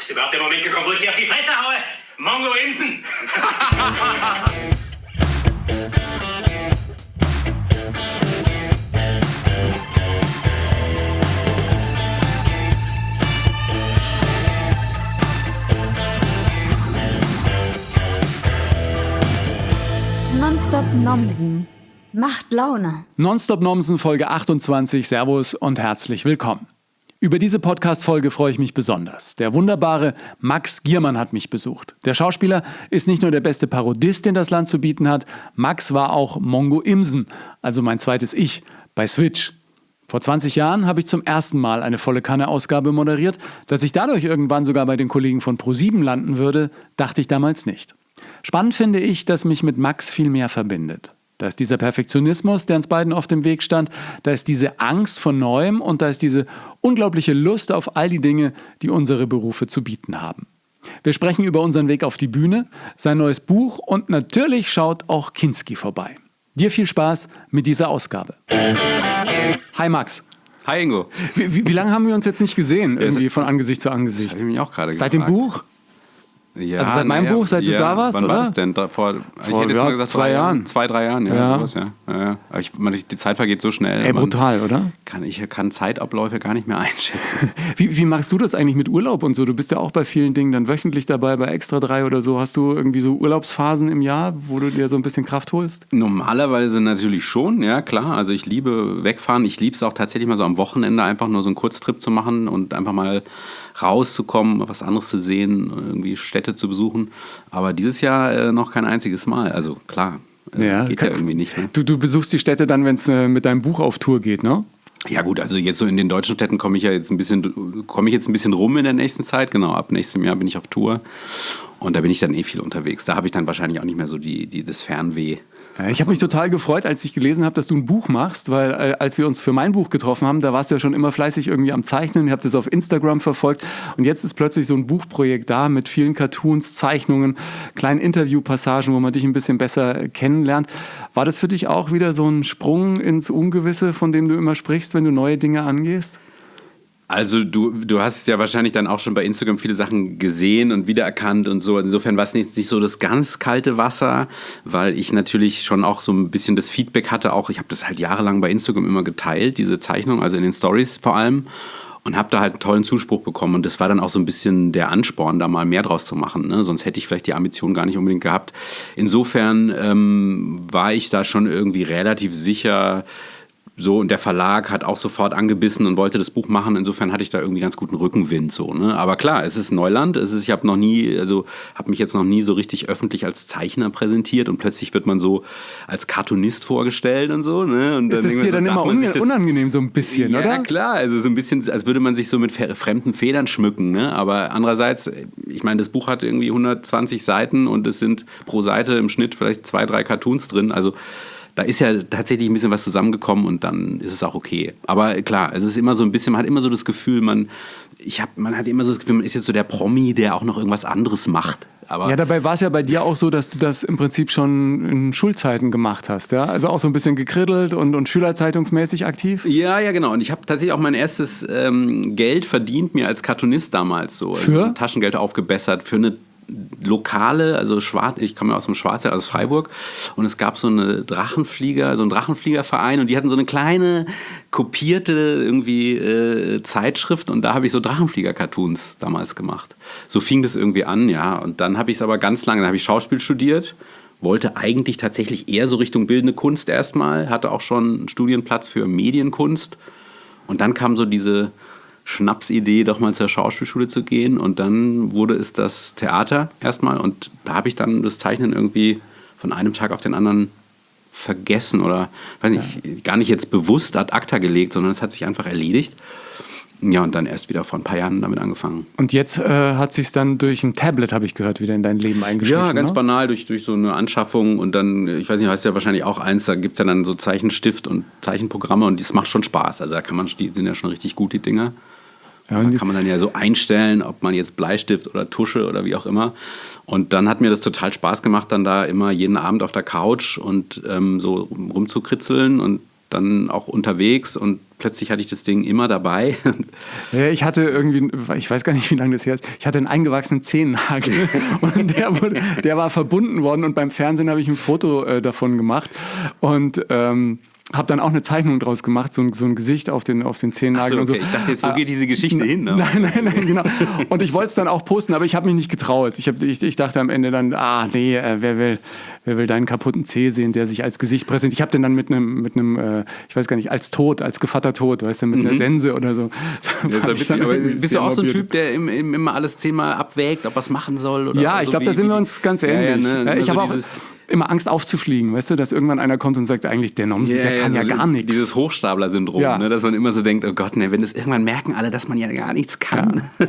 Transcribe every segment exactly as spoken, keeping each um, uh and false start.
Ist überhaupt der Moment gekommen, wo ich dir auf die Fresse haue? Mongo Imsen! Nonstop Nomsen. Macht Laune. Nonstop Nomsen Folge achtundzwanzig. Servus und herzlich willkommen. Über diese Podcast-Folge freue ich mich besonders. Der wunderbare Max Giermann hat mich besucht. Der Schauspieler ist nicht nur der beste Parodist, den das Land zu bieten hat. Max war auch Mongo Imsen, also mein zweites Ich, bei Switch. Vor zwanzig Jahren habe ich zum ersten Mal eine Volle-Kanne-Ausgabe moderiert. Dass ich dadurch irgendwann sogar bei den Kollegen von ProSieben landen würde, dachte ich damals nicht. Spannend finde ich, dass mich mit Max viel mehr verbindet. Da ist dieser Perfektionismus, der uns beiden oft im Weg stand, da ist diese Angst vor Neuem und da ist diese unglaubliche Lust auf all die Dinge, die unsere Berufe zu bieten haben. Wir sprechen über unseren Weg auf die Bühne, sein neues Buch und natürlich schaut auch Kinski vorbei. Dir viel Spaß mit dieser Ausgabe. Hi Max. Hi Ingo. Wie, wie, wie lange haben wir uns jetzt nicht gesehen, irgendwie von Angesicht zu Angesicht? Das habe ich mich auch gerade Seit gefragt. dem Buch? Ja, also seit meinem ja, Buch, seit ja, du da warst, wann oder? War das denn? Da, vor, vor ich hätte jetzt ja, mal gesagt, zwei Jahren. Zwei, drei Jahren, ja. Ja. Sowas, ja. ja, ja. Aber ich, man, die Zeit vergeht so schnell. Ey, brutal, oder? Kann, ich kann Zeitabläufe gar nicht mehr einschätzen. Wie, wie machst du das eigentlich mit Urlaub und so? Du bist ja auch bei vielen Dingen dann wöchentlich dabei, bei Extra drei oder so. Hast du irgendwie so Urlaubsphasen im Jahr, wo du dir so ein bisschen Kraft holst? Normalerweise natürlich schon, ja klar. Also ich liebe wegfahren. Ich liebe es auch tatsächlich mal so am Wochenende einfach nur so einen Kurztrip zu machen und einfach mal rauszukommen, was anderes zu sehen, irgendwie Städte zu besuchen. Aber dieses Jahr äh, noch kein einziges Mal. Also klar, äh, ja, geht kann, ja irgendwie nicht. Ne? Du, du besuchst die Städte dann, wenn es äh, mit deinem Buch auf Tour geht, ne? Ja gut, also jetzt so in den deutschen Städten komme ich ja jetzt ein bisschen, komme ich jetzt ein bisschen rum in der nächsten Zeit. Genau, ab nächstem Jahr bin ich auf Tour. Und da bin ich dann eh viel unterwegs. Da habe ich dann wahrscheinlich auch nicht mehr so die, die, das Fernweh. Ja, ich habe mich total gefreut, als ich gelesen habe, dass du ein Buch machst, weil äh, als wir uns für mein Buch getroffen haben, da warst du ja schon immer fleißig irgendwie am Zeichnen. Ich habe das auf Instagram verfolgt und jetzt ist plötzlich so ein Buchprojekt da mit vielen Cartoons, Zeichnungen, kleinen Interviewpassagen, wo man dich ein bisschen besser kennenlernt. War das für dich auch wieder so ein Sprung ins Ungewisse, von dem du immer sprichst, wenn du neue Dinge angehst? Also du, du hast ja wahrscheinlich dann auch schon bei Instagram viele Sachen gesehen und wiedererkannt und so. Insofern war es nicht, nicht so das ganz kalte Wasser, weil ich natürlich schon auch so ein bisschen das Feedback hatte. Auch ich habe das halt jahrelang bei Instagram immer geteilt, diese Zeichnung, also in den Stories vor allem. Und habe da halt einen tollen Zuspruch bekommen. Und das war dann auch so ein bisschen der Ansporn, da mal mehr draus zu machen. Ne? Sonst hätte ich vielleicht die Ambition gar nicht unbedingt gehabt. Insofern ähm, war ich da schon irgendwie relativ sicher. So, und der Verlag hat auch sofort angebissen und wollte das Buch machen. Insofern hatte ich da irgendwie ganz guten Rückenwind. So, ne? Aber klar, es ist Neuland. Es ist, ich habe noch nie, also habe mich jetzt noch nie so richtig öffentlich als Zeichner präsentiert und plötzlich wird man so als Cartoonist vorgestellt und so. Ne? Und ist es dir dann immer un- unangenehm so ein bisschen, ja, oder? Ja, klar. Also so ein bisschen, als würde man sich so mit fremden Federn schmücken. Ne? Aber andererseits, ich meine, das Buch hat irgendwie hundertzwanzig Seiten und es sind pro Seite im Schnitt vielleicht zwei, drei Cartoons drin. Also da ist ja tatsächlich ein bisschen was zusammengekommen und dann ist es auch okay. Aber klar, es ist immer so ein bisschen, man hat immer so das Gefühl, man, ich hab, man hat immer so das Gefühl, man ist jetzt so der Promi, der auch noch irgendwas anderes macht. Aber ja, dabei war es ja bei dir auch so, dass du das im Prinzip schon in Schulzeiten gemacht hast, ja? Also auch so ein bisschen gekriddelt und, und schülerzeitungsmäßig aktiv? Ja, ja, genau. Und ich habe tatsächlich auch mein erstes ähm, Geld verdient, mir als Cartoonist damals so. Für? Also Taschengeld aufgebessert für eine lokale, also Schwarz, ich komme ja aus dem Schwarzwald, aus Freiburg, und es gab so eine Drachenflieger, so einen Drachenfliegerverein und die hatten so eine kleine kopierte irgendwie äh, Zeitschrift und da habe ich so Drachenflieger-Cartoons damals gemacht. So fing das irgendwie an, ja. Und dann habe ich es aber ganz lange, dann habe ich Schauspiel studiert, wollte eigentlich tatsächlich eher so Richtung bildende Kunst erstmal, hatte auch schon einen Studienplatz für Medienkunst und dann kam so diese Schnapsidee, doch mal zur Schauspielschule zu gehen und dann wurde es das Theater erstmal und da habe ich dann das Zeichnen irgendwie von einem Tag auf den anderen vergessen oder weiß nicht, ja. gar nicht jetzt bewusst ad acta gelegt, sondern es hat sich einfach erledigt. Ja, und dann erst wieder vor ein paar Jahren damit angefangen. Und jetzt äh, hat sich dann durch ein Tablet, habe ich gehört, wieder in dein Leben eingeschlichen. Ja, ganz ne? banal, durch, durch so eine Anschaffung und dann, ich weiß nicht, du hast ja wahrscheinlich auch eins, da gibt es ja dann so Zeichenstift und Zeichenprogramme und das macht schon Spaß. Also da kann man, die sind ja schon richtig gut, die Dinger. Ja, da kann man dann ja so einstellen, ob man jetzt Bleistift oder Tusche oder wie auch immer. Und dann hat mir das total Spaß gemacht, dann da immer jeden Abend auf der Couch und ähm, so rumzukritzeln und dann auch unterwegs und plötzlich hatte ich das Ding immer dabei. Ja, ich hatte irgendwie, ich weiß gar nicht, wie lange das her ist, ich hatte einen eingewachsenen Zehennagel und der, wurde, der war verbunden worden und beim Fernsehen habe ich ein Foto äh, davon gemacht und ähm, habe dann auch eine Zeichnung draus gemacht, so ein, so ein Gesicht auf den, auf den Zehennagel Ach so, okay. und so. Ich dachte jetzt, wo geht diese Geschichte hin? Ne? Nein, nein, nein, genau. Und ich wollte es dann auch posten, aber ich habe mich nicht getraut. Ich, hab, ich, ich dachte am Ende dann, ah nee, äh, wer will, wer will deinen kaputten Zeh sehen, der sich als Gesicht präsentiert. Ich habe den dann mit einem, mit einem, äh, ich weiß gar nicht, als Tod, als Gevatter Tod, weißt du, mit mhm. einer Sense oder so. Ja, ist witzig, aber bist du auch so ein Typ, der im, im, immer alles zehnmal abwägt, ob er es machen soll? Oder ja, so ich glaube, da sind wir uns ganz ähnlich. Ja, ja, ne? Ich also habe auch immer Angst aufzufliegen, weißt du, dass irgendwann einer kommt und sagt, eigentlich der Nomsen, yeah, der kann ja, ja gar nichts. Dieses Hochstapler-Syndrom, ja. ne, dass man immer so denkt, oh Gott, ne, wenn das irgendwann merken alle, dass man ja gar nichts kann. Ja.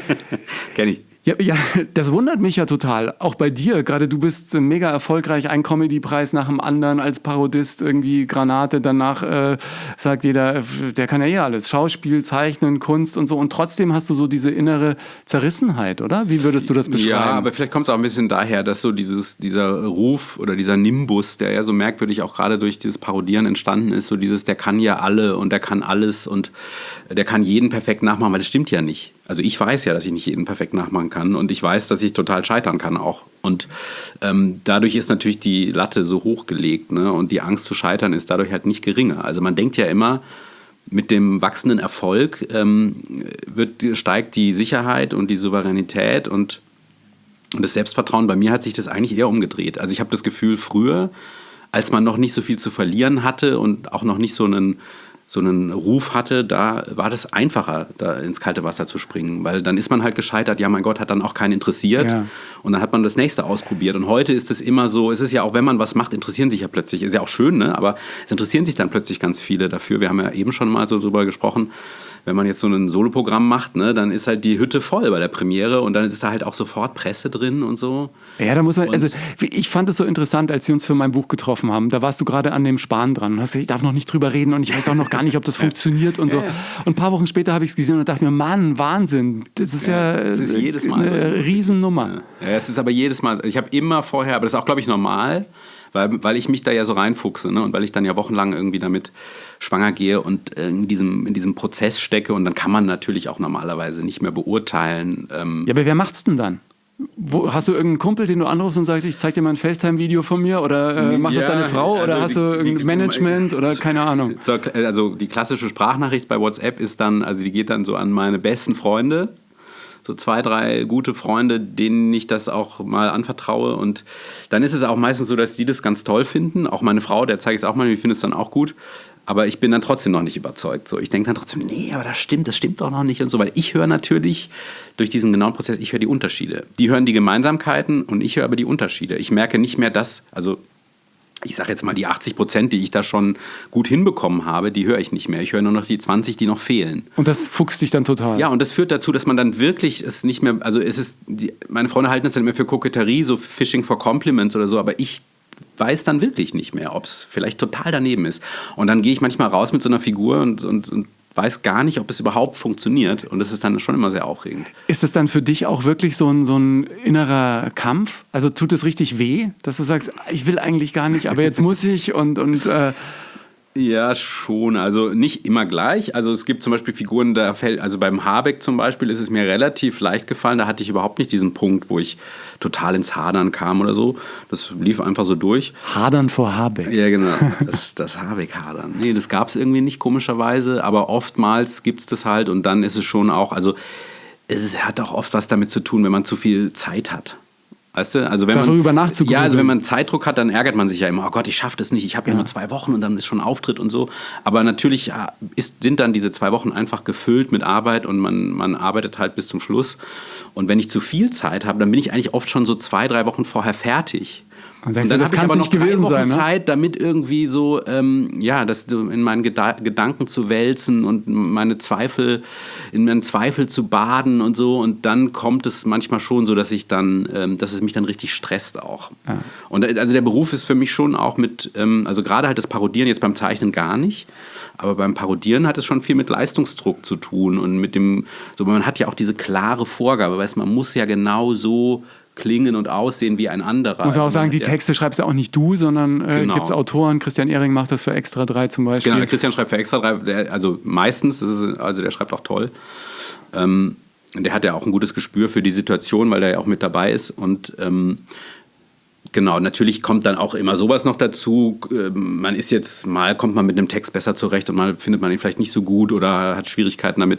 Kenn ich. Ja, ja, das wundert mich ja total. Auch bei dir. Gerade du bist mega erfolgreich. Ein Comedy-Preis nach dem anderen als Parodist. Irgendwie Granate. Danach äh, sagt jeder, der kann ja eh alles. Schauspiel, Zeichnen, Kunst und so. Und trotzdem hast du so diese innere Zerrissenheit, oder? Wie würdest du das beschreiben? Ja, aber vielleicht kommt es auch ein bisschen daher, dass so dieses, dieser Ruf oder dieser Nimbus, der ja so merkwürdig auch gerade durch dieses Parodieren entstanden ist, so dieses, der kann ja alle und der kann alles und der kann jeden perfekt nachmachen, weil das stimmt ja nicht. Also ich weiß ja, dass ich nicht jeden perfekt nachmachen kann und ich weiß, dass ich total scheitern kann auch. Und ähm, dadurch ist natürlich die Latte so hochgelegt, ne? Und die Angst zu scheitern ist dadurch halt nicht geringer. Also man denkt ja immer, mit dem wachsenden Erfolg ähm, wird, steigt die Sicherheit und die Souveränität und, und das Selbstvertrauen. Bei mir hat sich das eigentlich eher umgedreht. Also ich habe das Gefühl, früher, als man noch nicht so viel zu verlieren hatte und auch noch nicht so einen so einen Ruf hatte, da war das einfacher, da ins kalte Wasser zu springen, weil dann ist man halt gescheitert, ja mein Gott, hat dann auch keinen interessiert ja. Und dann hat man das nächste ausprobiert und heute ist es immer so, es ist ja auch, wenn man was macht, interessieren sich ja plötzlich, ist ja auch schön, ne? Aber es interessieren sich dann plötzlich ganz viele dafür, wir haben ja eben schon mal so drüber gesprochen, wenn man jetzt so ein Soloprogramm macht, ne, dann ist halt die Hütte voll bei der Premiere und dann ist da halt auch sofort Presse drin und so. Ja, da muss man, und also ich fand es so interessant, als wir uns für mein Buch getroffen haben, da warst du gerade an dem Spahn dran und hast gesagt, ich darf noch nicht drüber reden und ich weiß auch noch gar nicht, ob das funktioniert und so. Ja, ja. Und ein paar Wochen später habe ich es gesehen und dachte mir, Mann, Wahnsinn, das ist ja, ja das ist jedes Mal eine so. Riesennummer. Ja, es ist aber jedes Mal, ich habe immer vorher, aber das ist auch, glaube ich, normal, weil, weil ich mich da ja so reinfuchse, ne? Und weil ich dann ja wochenlang irgendwie damit schwanger gehe und in diesem, in diesem Prozess stecke und dann kann man natürlich auch normalerweise nicht mehr beurteilen. Ähm ja, aber wer macht's denn dann? Wo, hast du irgendeinen Kumpel, den du anrufst und sagst, ich zeig dir mal ein FaceTime-Video von mir oder äh, macht ja, das deine Frau oder also hast die, du irgendein die, Management die, oder keine Ahnung? Also die klassische Sprachnachricht bei WhatsApp ist dann, also die geht dann so an meine besten Freunde, so zwei, drei gute Freunde, denen ich das auch mal anvertraue und dann ist es auch meistens so, dass die das ganz toll finden, auch meine Frau, der zeige ich es auch mal, die findet es dann auch gut. Aber ich bin dann trotzdem noch nicht überzeugt. So, ich denke dann trotzdem, nee, aber das stimmt, das stimmt doch noch nicht und so. Weil ich höre natürlich durch diesen genauen Prozess, ich höre die Unterschiede. Die hören die Gemeinsamkeiten und ich höre aber die Unterschiede. Ich merke nicht mehr das, also ich sage jetzt mal die achtzig Prozent, die ich da schon gut hinbekommen habe, die höre ich nicht mehr. Ich höre nur noch die zwanzig, die noch fehlen. Und das fuchst dich dann total? Ja, und das führt dazu, dass man dann wirklich es nicht mehr, also es ist, die, meine Freunde halten es dann immer für Koketterie, so Fishing for Compliments oder so, aber ich weiß dann wirklich nicht mehr, ob es vielleicht total daneben ist. Und dann gehe ich manchmal raus mit so einer Figur und, und, und weiß gar nicht, ob es überhaupt funktioniert. Und das ist dann schon immer sehr aufregend. Ist es dann für dich auch wirklich so ein, so ein innerer Kampf? Also tut es richtig weh, dass du sagst, ich will eigentlich gar nicht, aber jetzt muss ich und... und äh ja, schon. Also nicht immer gleich. Also es gibt zum Beispiel Figuren, da fällt, also beim Habeck zum Beispiel ist es mir relativ leicht gefallen. Da hatte ich überhaupt nicht diesen Punkt, wo ich total ins Hadern kam oder so. Das lief einfach so durch. Hadern vor Habeck. Ja, genau. Das, das Habeck-Hadern. Nee, das gab es irgendwie nicht, komischerweise. Aber oftmals gibt es das halt und dann ist es schon auch, also es ist, hat auch oft was damit zu tun, wenn man zu viel Zeit hat. Weißt du? Also wenn Darüber man, nachzugrübeln. Ja, also wenn man Zeitdruck hat, dann ärgert man sich ja immer, oh Gott, ich schaffe das nicht, ich habe ja. ja nur zwei Wochen und dann ist schon Auftritt und so. Aber natürlich ist, sind dann diese zwei Wochen einfach gefüllt mit Arbeit und man, man arbeitet halt bis zum Schluss. Und wenn ich zu viel Zeit habe, dann bin ich eigentlich oft schon so zwei, drei Wochen vorher fertig. Und, und dann habe ich aber noch drei Wochen sein, ne? Zeit, damit irgendwie so, ähm, ja, das so in meinen Geda- Gedanken zu wälzen und meine Zweifel, in meinen Zweifel zu baden und so. Und dann kommt es manchmal schon so, dass ich dann, ähm, dass es mich dann richtig stresst auch. Ja. Und also der Beruf ist für mich schon auch mit, ähm, also gerade halt das Parodieren, jetzt beim Zeichnen gar nicht, aber beim Parodieren hat es schon viel mit Leistungsdruck zu tun und mit dem, so man hat ja auch diese klare Vorgabe, weißt, man muss ja genau so klingen und aussehen wie ein anderer. Muss man auch also sagen, die ja, Texte schreibst ja auch nicht du, sondern äh, Genau. gibt es Autoren. Christian Ehring macht das für Extra drei zum Beispiel. Genau, der Christian schreibt für Extra drei, der, also meistens, das ist, also der schreibt auch toll. Ähm, der hat ja auch ein gutes Gespür für die Situation, weil der ja auch mit dabei ist. Und ähm, genau, natürlich kommt dann auch immer sowas noch dazu. Man ist jetzt, mal kommt man mit einem Text besser zurecht und mal findet man ihn vielleicht nicht so gut oder hat Schwierigkeiten damit.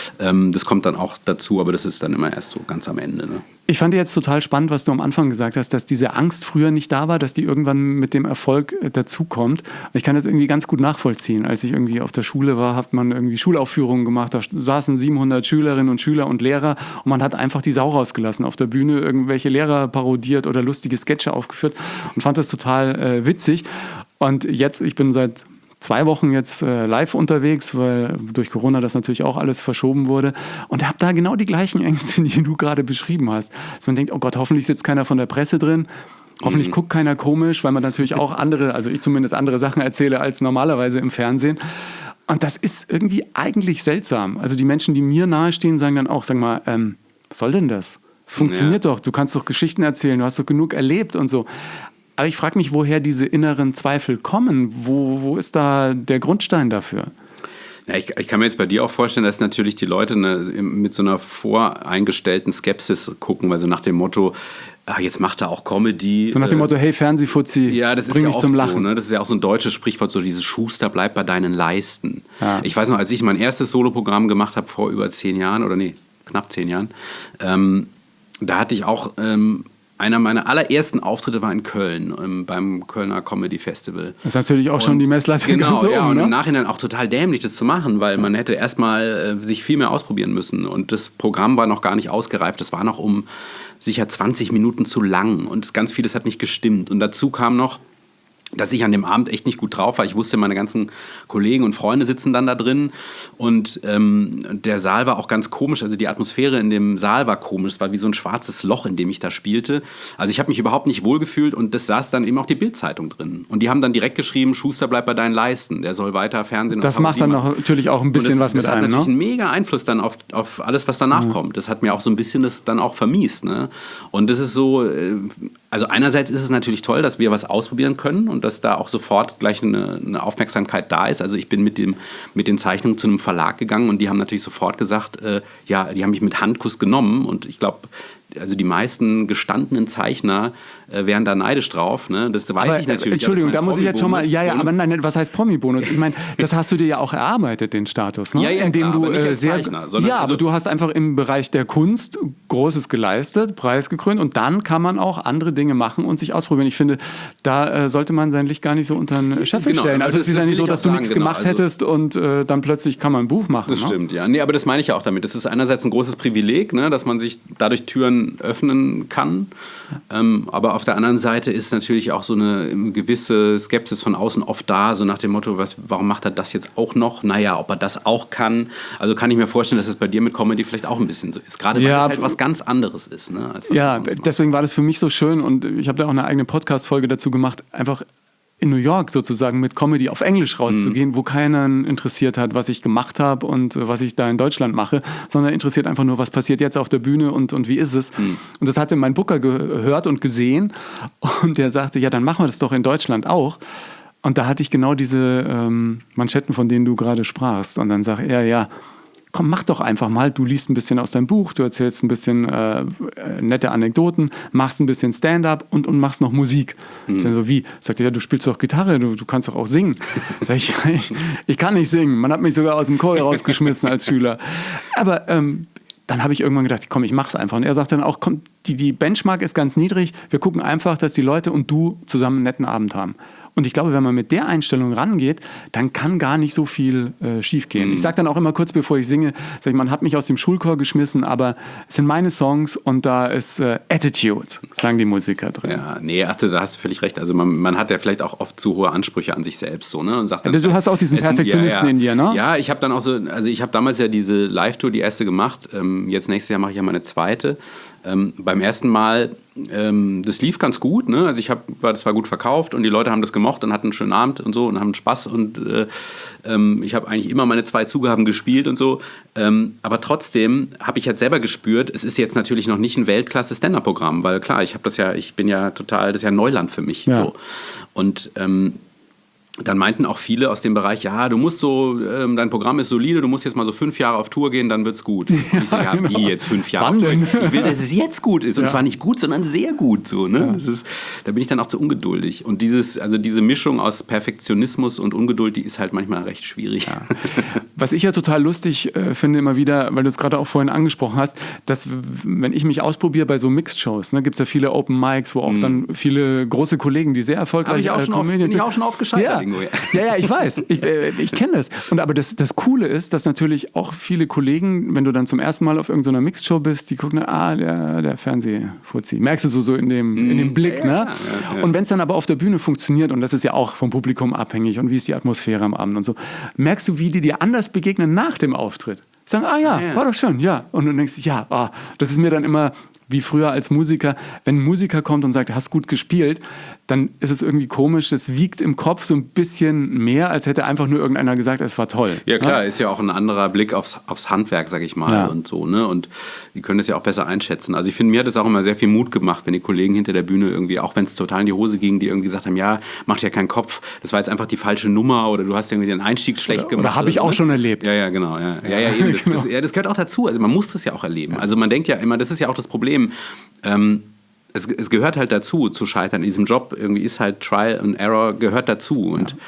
Das kommt dann auch dazu, aber das ist dann immer erst so ganz am Ende. Ne? Ich fand jetzt total spannend, was du am Anfang gesagt hast, dass diese Angst früher nicht da war, dass die irgendwann mit dem Erfolg äh, dazukommt. Und ich kann das irgendwie ganz gut nachvollziehen. Als ich irgendwie auf der Schule war, hat man irgendwie Schulaufführungen gemacht. Da saßen siebenhundert Schülerinnen und Schüler und Lehrer und man hat einfach die Sau rausgelassen. Auf der Bühne irgendwelche Lehrer parodiert oder lustige Sketche aufgeführt und fand das total äh, witzig. Und jetzt, ich bin seit zwei Wochen jetzt äh, live unterwegs, weil durch Corona das natürlich auch alles verschoben wurde. Und habe da genau die gleichen Ängste, die du gerade beschrieben hast. Dass man denkt, oh Gott, hoffentlich sitzt keiner von der Presse drin. Hoffentlich mhm. guckt keiner komisch, weil man natürlich auch andere, also ich zumindest andere Sachen erzähle als normalerweise im Fernsehen. Und das ist irgendwie eigentlich seltsam. Also die Menschen, die mir nahestehen, sagen dann auch, sag mal, ähm, was soll denn das? Es funktioniert ja. doch, du kannst doch Geschichten erzählen, du hast doch genug erlebt und so. Aber ich frage mich, woher diese inneren Zweifel kommen. Wo, wo ist da der Grundstein dafür? Ja, ich, ich kann mir jetzt bei dir auch vorstellen, dass natürlich die Leute eine, mit so einer voreingestellten Skepsis gucken, weil so nach dem Motto, ah, jetzt macht er auch Comedy. So nach dem Motto, hey Fernsehfuzzi, ja, das bring ist ja mich oft zum Lachen. So, ne? Das ist ja auch so ein deutsches Sprichwort, so dieses Schuster bleibt bei deinen Leisten. Ja. Ich weiß noch, als ich mein erstes Soloprogramm gemacht habe vor über zehn Jahren, oder nee, knapp zehn Jahren, ähm, da hatte ich auch... Ähm, einer meiner allerersten Auftritte war in Köln, ähm, beim Kölner Comedy Festival. Das ist natürlich auch und schon die Messlatte genau, ganz oben, ja, und ne? im Nachhinein auch total dämlich, das zu machen, weil man hätte erstmal äh, sich viel mehr ausprobieren müssen. Und das Programm war noch gar nicht ausgereift. Das war noch um sicher zwanzig Minuten zu lang. Und ganz vieles hat nicht gestimmt. Und dazu kam noch, dass ich an dem Abend echt nicht gut drauf war. Ich wusste, meine ganzen Kollegen und Freunde sitzen dann da drin und ähm, der Saal war auch ganz komisch. Also die Atmosphäre in dem Saal war komisch. Es war wie so ein schwarzes Loch, in dem ich da spielte. Also ich habe mich überhaupt nicht wohlgefühlt und das saß dann eben auch die Bild-Zeitung drin. Und die haben dann direkt geschrieben, Schuster bleibt bei deinen Leisten. Der soll weiter Fernsehen und Das macht dann noch natürlich auch ein bisschen das, was mit das einem. Das hat einem, natürlich ne? einen mega Einfluss dann auf, auf alles, was danach Mhm. kommt. Das hat mir auch so ein bisschen das dann auch vermiest. Ne? Und das ist so... Äh, Also einerseits ist es natürlich toll, dass wir was ausprobieren können und dass da auch sofort gleich eine, eine Aufmerksamkeit da ist. Also ich bin mit, dem, mit den Zeichnungen zu einem Verlag gegangen und die haben natürlich sofort gesagt, äh, ja, die haben mich mit Handkuss genommen und ich glaube, also die meisten gestandenen Zeichner äh, wären da neidisch drauf. Ne? Das weiß aber, ich natürlich. Entschuldigung, ja, da muss ich jetzt schon mal, ja, ja, Bonus. aber nein, was heißt Promi-Bonus? Ich meine, das hast du dir ja auch erarbeitet, den Status, ne? Ja, ja, indem klar, du aber nicht äh, als sehr, Zeichner, sondern ja, also- aber du hast einfach im Bereich der Kunst Großes geleistet, preisgekrönt und dann kann man auch andere Dinge machen und sich ausprobieren. Ich finde, da äh, sollte man sein Licht gar nicht so unter den Scheffel Genau, stellen. aber Also das- es ist das ja will nicht so, ich dass auch du sagen, nichts genau, gemacht also- hättest und äh, dann plötzlich kann man ein Buch machen. Das ne? stimmt, ja. Nee, aber das meine ich ja auch damit. Das ist einerseits ein großes Privileg, ne, dass man sich dadurch Türen öffnen kann. Ähm, aber auf der anderen Seite ist natürlich auch so eine gewisse Skepsis von außen oft da, so nach dem Motto, was, warum macht er das jetzt auch noch? Naja, ob er das auch kann. Also kann ich mir vorstellen, dass es bei dir mit Comedy vielleicht auch ein bisschen so ist. Gerade weil Ja, es halt was ganz anderes ist. Ne, als was Ja, du sonst machst. deswegen war das für mich so schön und ich habe da auch eine eigene Podcast-Folge dazu gemacht, einfach in New York sozusagen mit Comedy auf Englisch rauszugehen, Mhm. wo keinen interessiert hat, was ich gemacht habe und äh, was ich da in Deutschland mache, sondern interessiert einfach nur, was passiert jetzt auf der Bühne und, und wie ist es. Mhm. Und das hatte mein Booker gehört und gesehen und der sagte, ja, dann machen wir das doch in Deutschland auch. Und da hatte ich genau diese ähm, Manschetten, von denen du gerade sprachst. Und dann sagt er, ja, komm, mach doch einfach mal. Du liest ein bisschen aus deinem Buch, du erzählst ein bisschen äh, nette Anekdoten, machst ein bisschen Stand-up und, und machst noch Musik. Mhm. Ich dann so, wie? Sagt er, ja, du spielst doch Gitarre, du, du kannst doch auch singen. Sag ich, ich, ich kann nicht singen. Man hat mich sogar aus dem Chor rausgeschmissen als Schüler. Aber ähm, dann habe ich irgendwann gedacht, komm, ich mach's einfach. Und er sagt dann auch, komm, die, die Benchmark ist ganz niedrig. Wir gucken einfach, dass die Leute und du zusammen einen netten Abend haben. Und ich glaube, wenn man mit der Einstellung rangeht, dann kann gar nicht so viel äh, schief gehen. Mhm. Ich sage dann auch immer kurz, bevor ich singe, sag ich, man hat mich aus dem Schulchor geschmissen, aber es sind meine Songs und da ist äh, Attitude, sagen die Musiker drin. Ja, nee, ach, da hast du völlig recht. Also man, man hat ja vielleicht auch oft zu hohe Ansprüche an sich selbst. So, ne? Und sagt dann, Du hast auch diesen es- Perfektionisten ja, ja. in dir, ne? Ja, ich habe dann auch so, also ich habe damals ja diese Live-Tour, die erste gemacht. Ähm, jetzt nächstes Jahr mache ich ja meine zweite. Ähm, beim ersten Mal ähm, das lief ganz gut, ne? Also ich habe, das war gut verkauft und die Leute haben das gemocht und hatten einen schönen Abend und so und haben Spaß und äh, ähm, ich habe eigentlich immer meine zwei Zugaben gespielt und so. Ähm, aber trotzdem habe ich jetzt selber gespürt, es ist jetzt natürlich noch nicht ein Weltklasse-Stand-Up-Programm, weil klar, ich habe das ja, ich bin ja total, das ist ja Neuland für mich. Ja. So. Und ähm, dann meinten auch viele aus dem Bereich, ja, du musst so, ähm, dein Programm ist solide, du musst jetzt mal so fünf Jahre auf Tour gehen, dann wird's gut. Und ich so, ja, genau. wie jetzt fünf Jahre Wann auf Tour? denn? Ich will, dass es jetzt gut ist. Und Ja. zwar nicht gut, sondern sehr gut. So, ne? Ja. Das ist, da bin ich dann auch zu ungeduldig. Und dieses, also diese Mischung aus Perfektionismus und Ungeduld, die ist halt manchmal recht schwierig. Ja. Was ich ja total lustig äh, finde immer wieder, weil du es gerade auch vorhin angesprochen hast, dass w- wenn ich mich ausprobiere bei so Mixed-Shows, ne, gibt es ja viele Open Mics, wo auch dann viele große Kollegen, die sehr erfolgreich Hab ich auch äh, schon auf- Comedians bin ich sind. auch schon aufgescheitert Ja. irgendwo, ja. ja, ja, ich weiß. Ich, äh, ich kenne das. Und aber das, das Coole ist, dass natürlich auch viele Kollegen, wenn du dann zum ersten Mal auf irgendeiner Mixed-Show bist, die gucken, ah, der, der Fernsehfuzzi. Merkst du so, so in, dem, in dem Blick, ja, ne? ja, ja. Und wenn es dann aber auf der Bühne funktioniert, und das ist ja auch vom Publikum abhängig und wie ist die Atmosphäre am Abend und so, merkst du, wie die dir anders begegnen nach dem Auftritt. Sagen, ah ja, ja. war doch schön, ja. Und du denkst, ja, ah, das ist mir dann immer wie früher als Musiker, wenn ein Musiker kommt und sagt, hast gut gespielt, dann ist es irgendwie komisch, es wiegt im Kopf so ein bisschen mehr, als hätte einfach nur irgendeiner gesagt, es war toll. Ja klar, ist ja auch ein anderer Blick aufs, aufs Handwerk, sag ich mal, Ja. und so, ne? Und die können das ja auch besser einschätzen. Also ich finde, mir hat es auch immer sehr viel Mut gemacht, wenn die Kollegen hinter der Bühne irgendwie, auch wenn es total in die Hose ging, die irgendwie gesagt haben, ja, mach dir keinen Kopf, das war jetzt einfach die falsche Nummer oder du hast irgendwie den Einstieg schlecht Oder- gemacht. oder hab ich so, auch ne? schon erlebt. Ja, ja, genau. Ja, ja, ja, eben, das, das, ja, das gehört auch dazu. Also man muss das ja auch erleben. Also man denkt ja immer, das ist ja auch das Problem, ähm, Es, es gehört halt dazu, zu scheitern in diesem Job. Irgendwie ist halt Trial and Error gehört dazu. Und ja.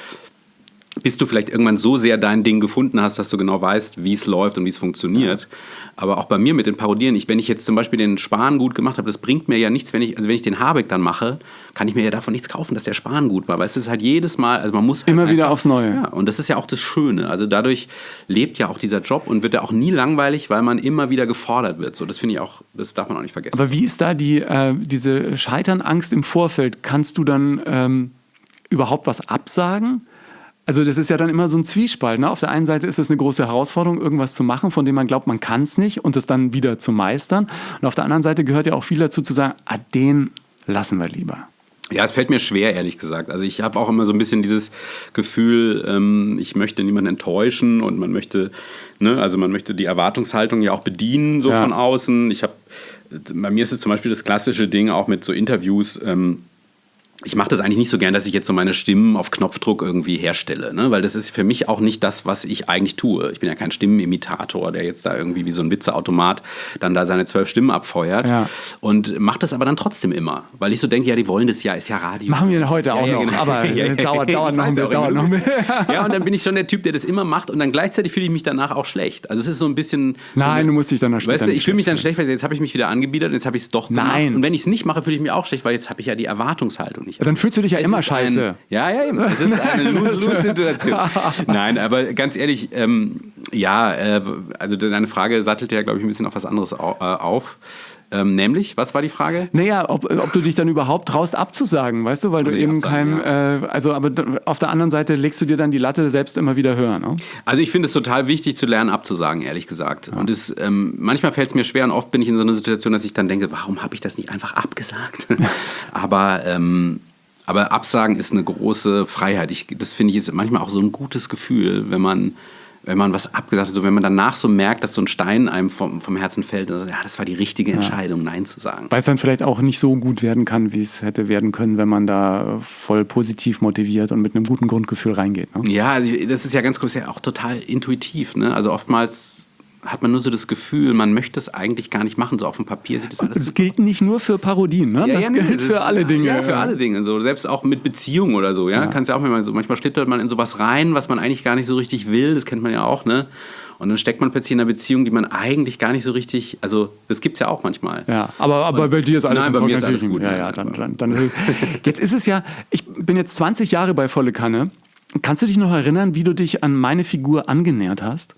bis du vielleicht irgendwann so sehr dein Ding gefunden hast, dass du genau weißt, wie es läuft und wie es funktioniert. Ja. Aber auch bei mir mit den Parodieren, ich, wenn ich jetzt zum Beispiel den Spahn gut gemacht habe, das bringt mir ja nichts, wenn ich, also wenn ich den Habeck dann mache, kann ich mir ja davon nichts kaufen, dass der Spahn gut war. Weil es ist halt jedes Mal, also man muss halt Immer einfach, wieder aufs Neue. Ja, und das ist ja auch das Schöne. Also dadurch lebt ja auch dieser Job und wird ja auch nie langweilig, weil man immer wieder gefordert wird. So, das finde ich auch, das darf man auch nicht vergessen. Aber wie ist da die, äh, diese Scheiternangst im Vorfeld? Kannst du dann ähm, überhaupt was absagen? Also das ist ja dann immer so ein Zwiespalt. Ne? Auf der einen Seite ist es eine große Herausforderung, irgendwas zu machen, von dem man glaubt, man kann es nicht und es dann wieder zu meistern. Und auf der anderen Seite gehört ja auch viel dazu zu sagen, ah, den lassen wir lieber. Ja, es fällt mir schwer, ehrlich gesagt. Also ich habe auch immer so ein bisschen dieses Gefühl, ähm, ich möchte niemanden enttäuschen und man möchte, ne, also man möchte die Erwartungshaltung ja auch bedienen, so Ja. von außen. Ich habe, bei mir ist es zum Beispiel das klassische Ding auch mit so Interviews. Ähm, ich mache das eigentlich nicht so gern, dass ich jetzt so meine Stimmen auf Knopfdruck irgendwie herstelle, ne? Weil das ist für mich auch nicht das, was ich eigentlich tue. Ich bin ja kein Stimmenimitator, der jetzt da irgendwie wie so ein Witzeautomat dann da seine zwölf Stimmen abfeuert. Ja. Und mache das aber dann trotzdem immer, weil ich so denke, ja, die wollen das ja, ist ja Radio. Machen wir heute Ja, auch ja, noch, genau. aber Ja, ja, dauert, ich dauert noch ein weiß bisschen, auch dauert immer. noch ein bisschen. Ja, und dann bin ich schon der Typ, der das immer macht und dann gleichzeitig fühle ich mich danach auch schlecht. Also es ist so ein bisschen... Nein, du musst dich dann noch später Weißt du, ich nicht fühle mich dann schlecht schlecht, weil jetzt habe ich mich wieder angebiedert und jetzt habe ich es doch gemacht. Nein. Und wenn ich es nicht mache, fühle ich mich auch schlecht, weil jetzt habe ich ja die Erwartungshaltung nicht. Dann fühlst du dich ja Es immer ist scheiße. Ein, ja, ja, eben. Es ist eine Lose-Lose-Situation. Nein, aber ganz ehrlich, ähm, ja, äh, also deine Frage sattelte ja, glaube ich, ein bisschen auf was anderes au- äh, auf. Ähm, nämlich, was war die Frage? Naja, ob, ob du dich dann überhaupt traust abzusagen, weißt du, weil Also du ich eben absagen, kein, äh, also aber d- auf der anderen Seite legst du dir dann die Latte selbst immer wieder höher, ne? Also ich finde es total wichtig zu lernen abzusagen, ehrlich gesagt. Und es, ähm, manchmal fällt es mir schwer und oft bin ich in so einer Situation, dass ich dann denke, warum habe ich das nicht einfach abgesagt? aber, ähm, aber Absagen ist eine große Freiheit. Ich, das finde ich ist manchmal auch so ein gutes Gefühl, wenn man, wenn man was abgesagt hat, so wenn man danach so merkt, dass so ein Stein einem vom, vom Herzen fällt. Und, ja, das war die richtige Entscheidung, Nein zu sagen. Weil es dann vielleicht auch nicht so gut werden kann, wie es hätte werden können, wenn man da voll positiv motiviert und mit einem guten Grundgefühl reingeht. Ne? Ja, also das ist ja ganz kurz, ja auch total intuitiv. Ne? Also oftmals hat man nur so das Gefühl, man möchte es eigentlich gar nicht machen. So auf dem Papier sieht das alles Das gilt nicht nur für Parodien, ne? Ja, das ja, nee, gilt das für ist- alle Dinge. Ja, für alle Dinge. So. Selbst auch mit Beziehungen oder so. Ja? Ja. Kannst ja auch mal so, manchmal schlittert man in sowas rein, was man eigentlich gar nicht so richtig will. Das kennt man ja auch. Ne? Und dann steckt man plötzlich in einer Beziehung, die man eigentlich gar nicht so richtig. Also, das gibt es ja auch manchmal. Ja, aber, aber bei dir ist alles Nein, in bei mir trockenen ist alles Tüchern. gut. Ja, Nein, ja, nein, dann, dann, dann, jetzt ist es ja, ich bin jetzt zwanzig Jahre bei Volle Kanne. Kannst du dich noch erinnern, wie du dich an meine Figur angenähert hast?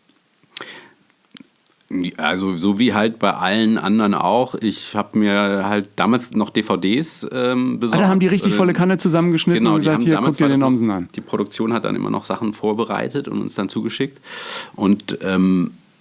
Also, so wie halt bei allen anderen auch. Ich habe mir halt damals noch D V Ds ähm, besorgt. Ah, da haben die richtig Äh, Volle Kanne zusammengeschnitten Genau, und die gesagt, haben hier, damals guck dir war den das noch- Nomsen an. Die Produktion hat dann immer noch Sachen vorbereitet und uns dann zugeschickt. Und ähm,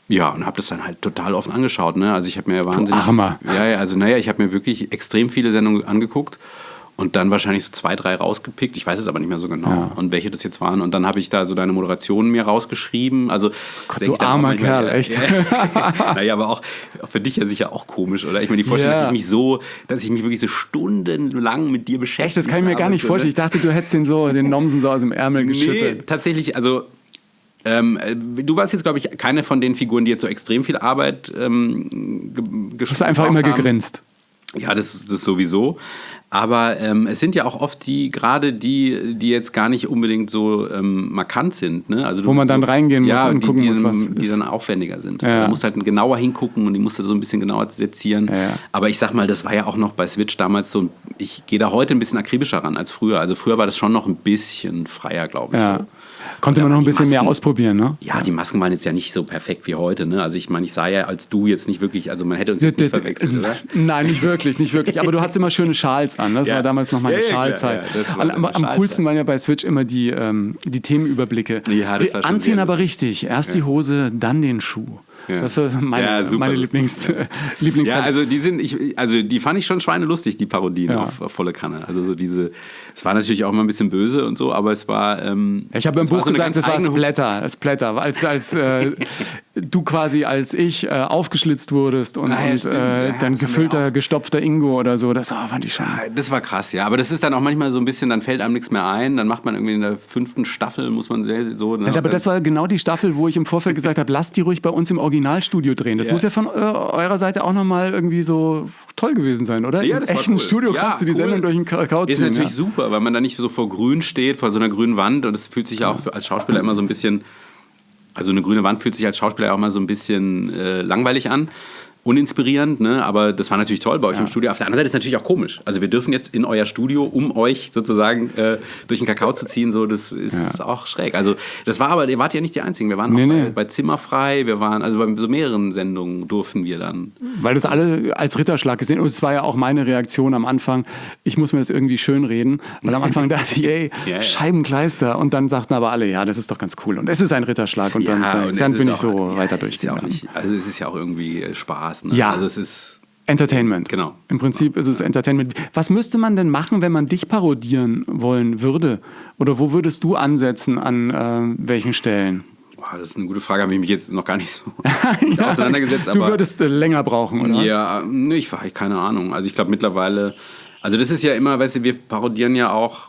Ja, und habe das dann halt total oft angeschaut. Ne? Also ich habe mir ja wahnsinnig... Armer. Ja, ja, also naja, ich habe mir wirklich extrem viele Sendungen angeguckt und dann wahrscheinlich so zwei, drei rausgepickt. Ich weiß es aber nicht mehr so genau, Ja. und welche das jetzt waren. Und dann habe ich da so deine Moderationen mir rausgeschrieben. Also, Gott, denk du ich dann auch armer manchmal, Kerl, ja, echt. Ja, naja, aber auch, auch für dich ja sicher auch komisch, oder? Ich meine, die Vorstellung, Ja. dass ich mich so, dass ich mich wirklich so stundenlang mit dir beschäftige. Echt, das kann ich mir gar nicht vorstellen. Ich dachte, du hättest den so, den Nomsen so aus dem Ärmel Nee, geschüttelt. tatsächlich, also ähm, du warst jetzt, glaube ich, keine von den Figuren, die jetzt so extrem viel Arbeit ähm, ge- Du hast einfach immer haben. gegrinst. Ja, das, das sowieso. Aber ähm, es sind ja auch oft die, gerade die, die jetzt gar nicht unbedingt so ähm, markant sind. Ne? Also du, Wo man dann so, reingehen muss ja, und die, gucken die, muss, dann, was die ist. dann aufwendiger sind. Ja. Da musst du halt genauer hingucken und die musst du so ein bisschen genauer sezieren. Ja, ja. Aber ich sag mal, das war ja auch noch bei Switch damals so, ich gehe da heute ein bisschen akribischer ran als früher. Also früher war das schon noch ein bisschen freier, glaube ich. Ja. So. Konnte Ja, man noch ein die bisschen mehr Masken- ausprobieren, ne? Ja, die Masken waren jetzt ja nicht so perfekt wie heute. Ne? Also ich meine, ich sah ja als du jetzt nicht wirklich, also man hätte uns jetzt nicht verwechselt, oder? Nein, nicht wirklich, nicht wirklich. Aber du hattest immer schöne Schals an. Das Ja. war damals noch meine Ja, ja, klar, Schalzeit. ja, das war am, deine am Schalzeit. coolsten waren ja bei Switch immer die, ähm, die Themenüberblicke. Ja, das war schon Anziehen sehr aber lustig. richtig. Erst die Hose, dann den Schuh. Ja. Das war meine, Ja, super meine lustig, Lieblings, ja. Lieblings Ja, also die sind, ich, also die fand ich schon schweinelustig, die Parodien Ja. auf, auf volle Kanne. Also so diese, es war natürlich auch immer ein bisschen böse und so, aber es war. Ähm, Ich habe im es war Buch so eine gesagt, ganz das war eigene- Splatter. Splatter. Als, als äh, du quasi als ich äh, aufgeschlitzt wurdest und, Ah, ja, und stimmt. äh, Ja, dann das haben wir gefüllter, auch. gestopfter Ingo oder so. Das oh, fand ich schon. Das war krass, ja. Aber das ist dann auch manchmal so ein bisschen, dann fällt einem nichts mehr ein. Dann macht man irgendwie in der fünften Staffel, muss man sehr, so. Ne? Ja, aber das war genau die Staffel, wo ich im Vorfeld gesagt habe, lasst die ruhig bei uns im Originalstudio drehen. Das Ja. muss ja von äh, eurer Seite auch nochmal irgendwie so toll gewesen sein, oder? Ja, Im das war echten cool. Studio Ja, kannst du die cool. Sendung durch den Kakao ziehen. Ist natürlich ja. super, weil man da nicht so vor grün steht, vor so einer grünen Wand. Und es fühlt sich ja auch für, als Schauspieler immer so ein bisschen, also eine grüne Wand fühlt sich als Schauspieler auch mal so ein bisschen äh, langweilig an. Uninspirierend, ne? Aber das war natürlich toll bei euch Ja. im Studio. Auf der anderen Seite ist es natürlich auch komisch. Also wir dürfen jetzt in euer Studio, um euch sozusagen äh, durch den Kakao zu ziehen, so, das ist Ja. auch schräg. Also das war aber, ihr wart ja nicht die Einzigen. Wir waren Nee, auch nee. bei, bei Zimmerfrei, wir waren, also bei so mehreren Sendungen durften wir dann. Weil das alle als Ritterschlag gesehen und es war ja auch meine Reaktion am Anfang, ich muss mir das irgendwie schön reden, weil am Anfang dachte ich, ey, Ja, ja. Scheibenkleister und dann sagten aber alle, ja, das ist doch ganz cool und es ist ein Ritterschlag und dann, und dann es bin ist ich so auch, weiter ja, es ist ja auch durchgegangen. nicht, also es ist ja auch irgendwie äh, Spaß, ne? Ja. Also es ist Entertainment. Genau. Im Prinzip ist es Entertainment. Was müsste man denn machen, wenn man dich parodieren wollen würde? Oder wo würdest du ansetzen, an äh, welchen Stellen? Boah, das ist eine gute Frage, habe ich mich jetzt noch gar nicht so mit auseinandergesetzt. Du Aber würdest äh, länger brauchen, oder? was? ja, nee, ich war keine Ahnung. Also ich glaube mittlerweile, also das ist ja immer, weißt du, wir parodieren ja auch,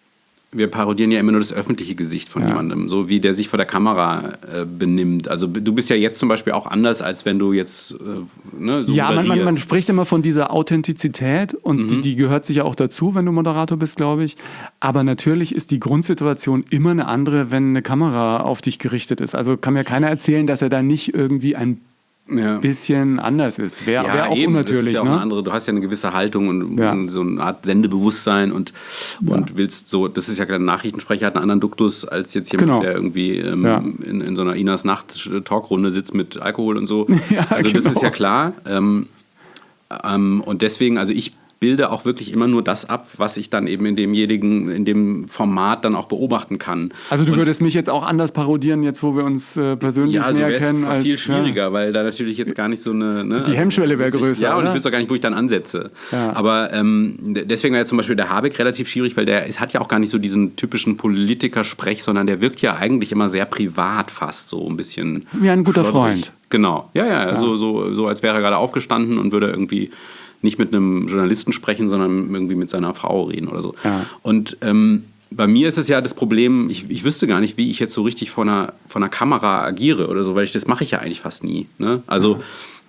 wir parodieren ja immer nur das öffentliche Gesicht von Ja. jemandem, so wie der sich vor der Kamera äh, benimmt. Also du bist ja jetzt zum Beispiel auch anders, als wenn du jetzt äh, ne, so Ja, man, man, man moderierst. spricht immer von dieser Authentizität und Mhm. die, die gehört sicher auch dazu, wenn du Moderator bist, glaube ich. Aber natürlich ist die Grundsituation immer eine andere, wenn eine Kamera auf dich gerichtet ist. Also kann mir keiner erzählen, dass er da nicht irgendwie ein ja. bisschen anders ist. Wäre Ja, wär auch eben. unnatürlich. Das ist ja auch ne? eine andere, du hast ja eine gewisse Haltung und, Ja. und so eine Art Sendebewusstsein und, und willst so, das ist ja der Nachrichtensprecher, hat einen anderen Duktus als jetzt jemand, Genau. der irgendwie ähm, Ja. in, in so einer Inas Nacht-Talkrunde sitzt mit Alkohol und so. Ja, also das genau. ist ja klar. Ähm, ähm, und deswegen, also ich bilde auch wirklich immer nur das ab, was ich dann eben in demjenigen, in dem Format dann auch beobachten kann. Also du Und- würdest mich jetzt auch anders parodieren, jetzt wo wir uns äh, persönlich ja, so näher wäre kennen. es als, viel ja. schwieriger, weil da natürlich jetzt gar nicht so eine... Ne, Die Hemmschwelle wäre wüsste ich- größer, Ja, und oder? ich wüsste auch gar nicht, wo ich dann ansetze. Ja. Aber ähm, d- deswegen wäre zum Beispiel der Habeck relativ schwierig, weil der es hat ja auch gar nicht so diesen typischen Politikersprech, sondern der wirkt ja eigentlich immer sehr privat fast, so ein bisschen... Wie ein guter schlottrig. Freund. Genau, ja, ja, So, so, so als wäre er gerade aufgestanden und würde irgendwie nicht mit einem Journalisten sprechen, sondern irgendwie mit seiner Frau reden oder so. Ja. Und ähm, bei mir ist es ja das Problem, ich, ich wüsste gar nicht, wie ich jetzt so richtig vor einer, vor einer Kamera agiere oder so, weil ich das mache ich ja eigentlich fast nie. Ne? Also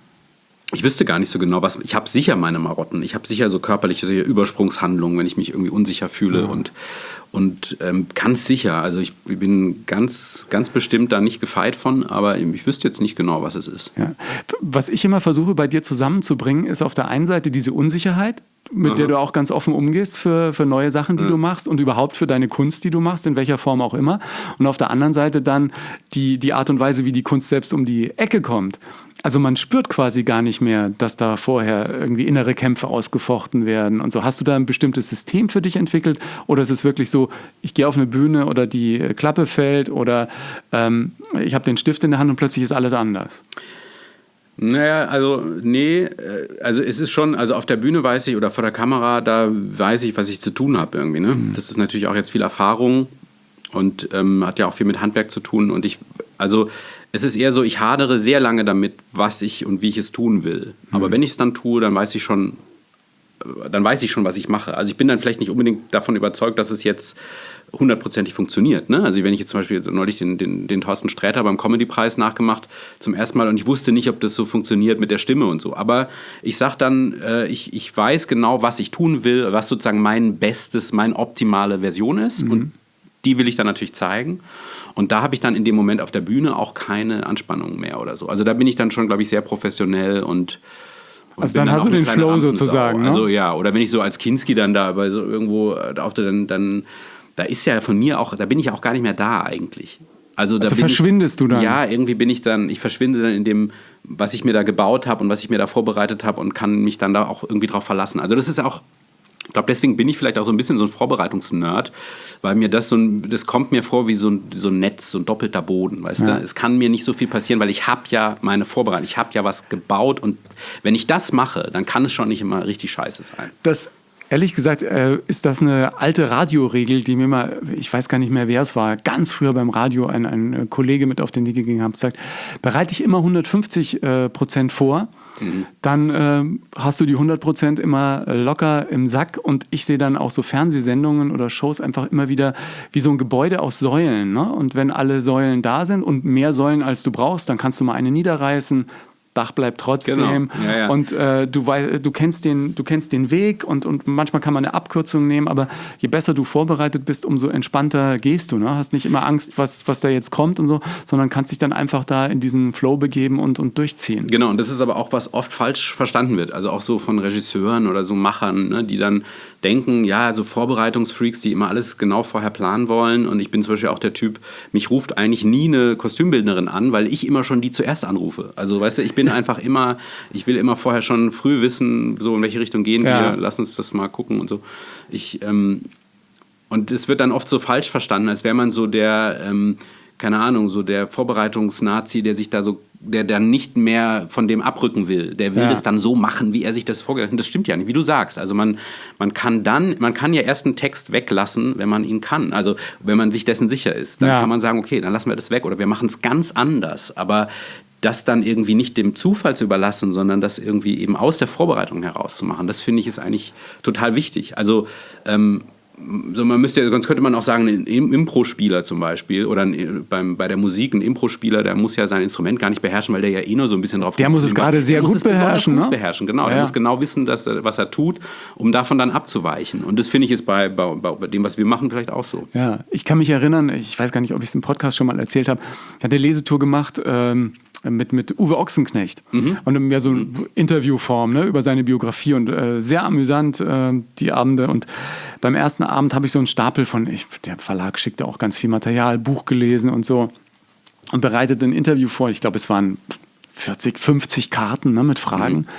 ich wüsste gar nicht so genau, was. Ich habe sicher meine Marotten. Ich habe sicher so körperliche so Übersprungshandlungen, wenn ich mich irgendwie unsicher fühle und, und ähm, ganz sicher. Also ich bin ganz, ganz bestimmt da nicht gefeit von, aber ich wüsste jetzt nicht genau, was es ist. Ja. Was ich immer versuche bei dir zusammenzubringen, ist auf der einen Seite diese Unsicherheit, mit Aha. der du auch ganz offen umgehst für, für neue Sachen, die Ja. du machst und überhaupt für deine Kunst, die du machst, in welcher Form auch immer. Und auf der anderen Seite dann die, die Art und Weise, wie die Kunst selbst um die Ecke kommt. Also man spürt quasi gar nicht mehr, dass da vorher irgendwie innere Kämpfe ausgefochten werden und so. Hast du da ein bestimmtes System für dich entwickelt oder ist es wirklich so, ich gehe auf eine Bühne oder die Klappe fällt oder ähm, ich habe den Stift in der Hand und plötzlich ist alles anders? Naja, also nee, also es ist schon, also auf der Bühne weiß ich oder vor der Kamera, da weiß ich, was ich zu tun habe irgendwie. Ne? Mhm. Das ist natürlich auch jetzt viel Erfahrung und ähm, hat ja auch viel mit Handwerk zu tun und ich, also es ist eher so, ich hadere sehr lange damit, was ich und wie ich es tun will. Aber mhm. wenn ich es dann tue, dann weiß ich schon, dann weiß ich schon, was ich mache. Also ich bin dann vielleicht nicht unbedingt davon überzeugt, dass es jetzt hundertprozentig funktioniert. Ne? Also wenn ich jetzt zum Beispiel neulich den, den, den Thorsten Sträter beim Comedy-Preis nachgemacht zum ersten Mal und ich wusste nicht, ob das so funktioniert mit der Stimme und so. Aber ich sage dann, äh, ich, ich weiß genau, was ich tun will, was sozusagen mein bestes, meine optimale Version ist. Mhm. Und die will ich dann natürlich zeigen. Und da habe ich dann in dem Moment auf der Bühne auch keine Anspannung mehr oder so. Also da bin ich dann schon, glaube ich, sehr professionell und, und also dann, dann hast du den Flow sozusagen, ne? Also ja, oder wenn ich so als Kinski dann da aber so irgendwo auf der, dann, dann da ist ja von mir auch, da bin ich ja auch gar nicht mehr da eigentlich. Also, da also bin verschwindest ich, du dann? Ja, irgendwie bin ich dann, ich verschwinde dann in dem, was ich mir da gebaut habe und was ich mir da vorbereitet habe und kann mich dann da auch irgendwie drauf verlassen. Also das ist auch, ich glaube, deswegen bin ich vielleicht auch so ein bisschen so ein Vorbereitungsnerd, weil mir das so ein, das kommt mir vor wie so ein, so ein Netz, so ein doppelter Boden, weißt ja. du? Es kann mir nicht so viel passieren, weil ich habe ja meine Vorbereitung, ich habe ja was gebaut und wenn ich das mache, dann kann es schon nicht immer richtig scheiße sein. Das, ehrlich gesagt, äh, ist das eine alte Radioregel, die mir mal, ich weiß gar nicht mehr, wer es war, ganz früher beim Radio ein, ein Kollege mit auf den Weg gegangen hat, gesagt, bereite dich immer hundertfünfzig Prozent vor, mhm. dann äh, hast du die hundert Prozent immer locker im Sack und ich sehe dann auch so Fernsehsendungen oder Shows einfach immer wieder wie so ein Gebäude aus Säulen. Ne? Und wenn alle Säulen da sind und mehr Säulen als du brauchst, dann kannst du mal eine niederreißen, Dach bleibt trotzdem genau. ja, ja. und äh, du, wei- du, kennst den, du kennst den Weg und, und manchmal kann man eine Abkürzung nehmen, aber je besser du vorbereitet bist, umso entspannter gehst du. Ne? Hast nicht immer Angst, was, was da jetzt kommt und so, sondern kannst dich dann einfach da in diesen Flow begeben und, und durchziehen. Genau, und das ist aber auch, was oft falsch verstanden wird. Also auch so von Regisseuren oder so Machern, ne, die dann denken, ja, so Vorbereitungsfreaks, die immer alles genau vorher planen wollen. Und ich bin zum Beispiel auch der Typ, mich ruft eigentlich nie eine Kostümbildnerin an, weil ich immer schon die zuerst anrufe. Also weißt du, ich bin einfach immer, ich will immer vorher schon früh wissen, so in welche Richtung gehen ja. wir, lass uns das mal gucken und so. Ich, ähm, und es wird dann oft so falsch verstanden, als wäre man so der, ähm, keine Ahnung, so der Vorbereitungsnazi, der sich da so, der dann nicht mehr von dem abrücken will. Der will ja. das dann so machen, wie er sich das vorgestellt hat. Das stimmt ja nicht, wie du sagst. Also man, man kann dann, man kann ja erst einen Text weglassen, wenn man ihn kann. Also wenn man sich dessen sicher ist. Dann ja. kann man sagen, okay, dann lassen wir das weg oder wir machen es ganz anders. Aber das dann irgendwie nicht dem Zufall zu überlassen, sondern das irgendwie eben aus der Vorbereitung heraus zu machen, das finde ich ist eigentlich total wichtig. Also ähm, so man müsste, sonst könnte man auch sagen, ein Impro-Spieler zum Beispiel oder ein, beim, bei der Musik ein Impro-Spieler, der muss ja sein Instrument gar nicht beherrschen, weil der ja eh nur so ein bisschen drauf Der muss es gerade sehr gut beherrschen, gut ne? beherrschen, genau. Ja. Der muss genau wissen, dass er, was er tut, um davon dann abzuweichen. Und das finde ich ist bei, bei, bei dem, was wir machen, vielleicht auch so. Ja, ich kann mich erinnern, ich weiß gar nicht, ob ich es im Podcast schon mal erzählt habe, ich hatte eine Lesetour gemacht, ähm, mit, mit Uwe Ochsenknecht mhm. und ja so eine mhm. Interviewform, ne, über seine Biografie und äh, sehr amüsant äh, die Abende und beim ersten Abend habe ich so einen Stapel von, ich, der Verlag schickte auch ganz viel Material, Buch gelesen und so und bereitete ein Interview vor, ich glaube es waren vierzig, fünfzig Karten, ne, mit Fragen mhm.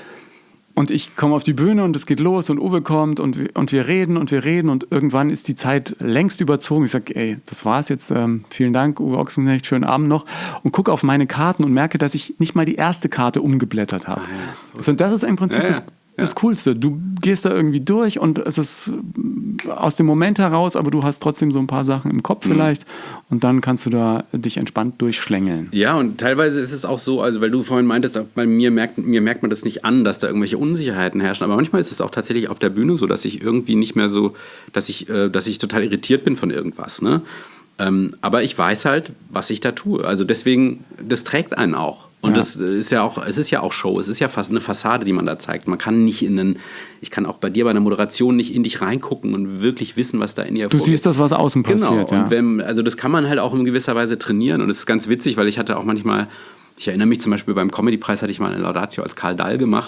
und ich komme auf die Bühne und es geht los und Uwe kommt und wir, und wir reden und wir reden und irgendwann ist die Zeit längst überzogen. Ich sage, ey, das war's jetzt. Ähm, vielen Dank, Uwe Ochsenknecht, schönen Abend noch. Und gucke auf meine Karten und merke, dass ich nicht mal die erste Karte umgeblättert habe. Ah, ja. Und das ist im Prinzip ja, ja. das das ja. Coolste. Du gehst da irgendwie durch und es ist aus dem Moment heraus, aber du hast trotzdem so ein paar Sachen im Kopf vielleicht mhm. und dann kannst du da dich entspannt durchschlängeln. Ja, und teilweise ist es auch so, also weil du vorhin meintest, bei mir merkt, mir merkt man das nicht an, dass da irgendwelche Unsicherheiten herrschen, aber manchmal ist es auch tatsächlich auf der Bühne so, dass ich irgendwie nicht mehr so, dass ich, äh, dass ich total irritiert bin von irgendwas, ne? Ähm, aber ich weiß halt, was ich da tue. Also deswegen, das trägt einen auch. Und ja. das ist ja auch, es ist ja auch Show, es ist ja fast eine Fassade, die man da zeigt. Man kann nicht in einen, ich kann auch bei dir bei einer Moderation nicht in dich reingucken und wirklich wissen, was da in dir vorgeht. Du siehst das, was außen passiert. Genau, ja. und wenn, also das kann man halt auch in gewisser Weise trainieren. Und es ist ganz witzig, weil ich hatte auch manchmal, ich erinnere mich zum Beispiel beim Comedy-Preis hatte ich mal eine Laudatio als Karl Dahl gemacht.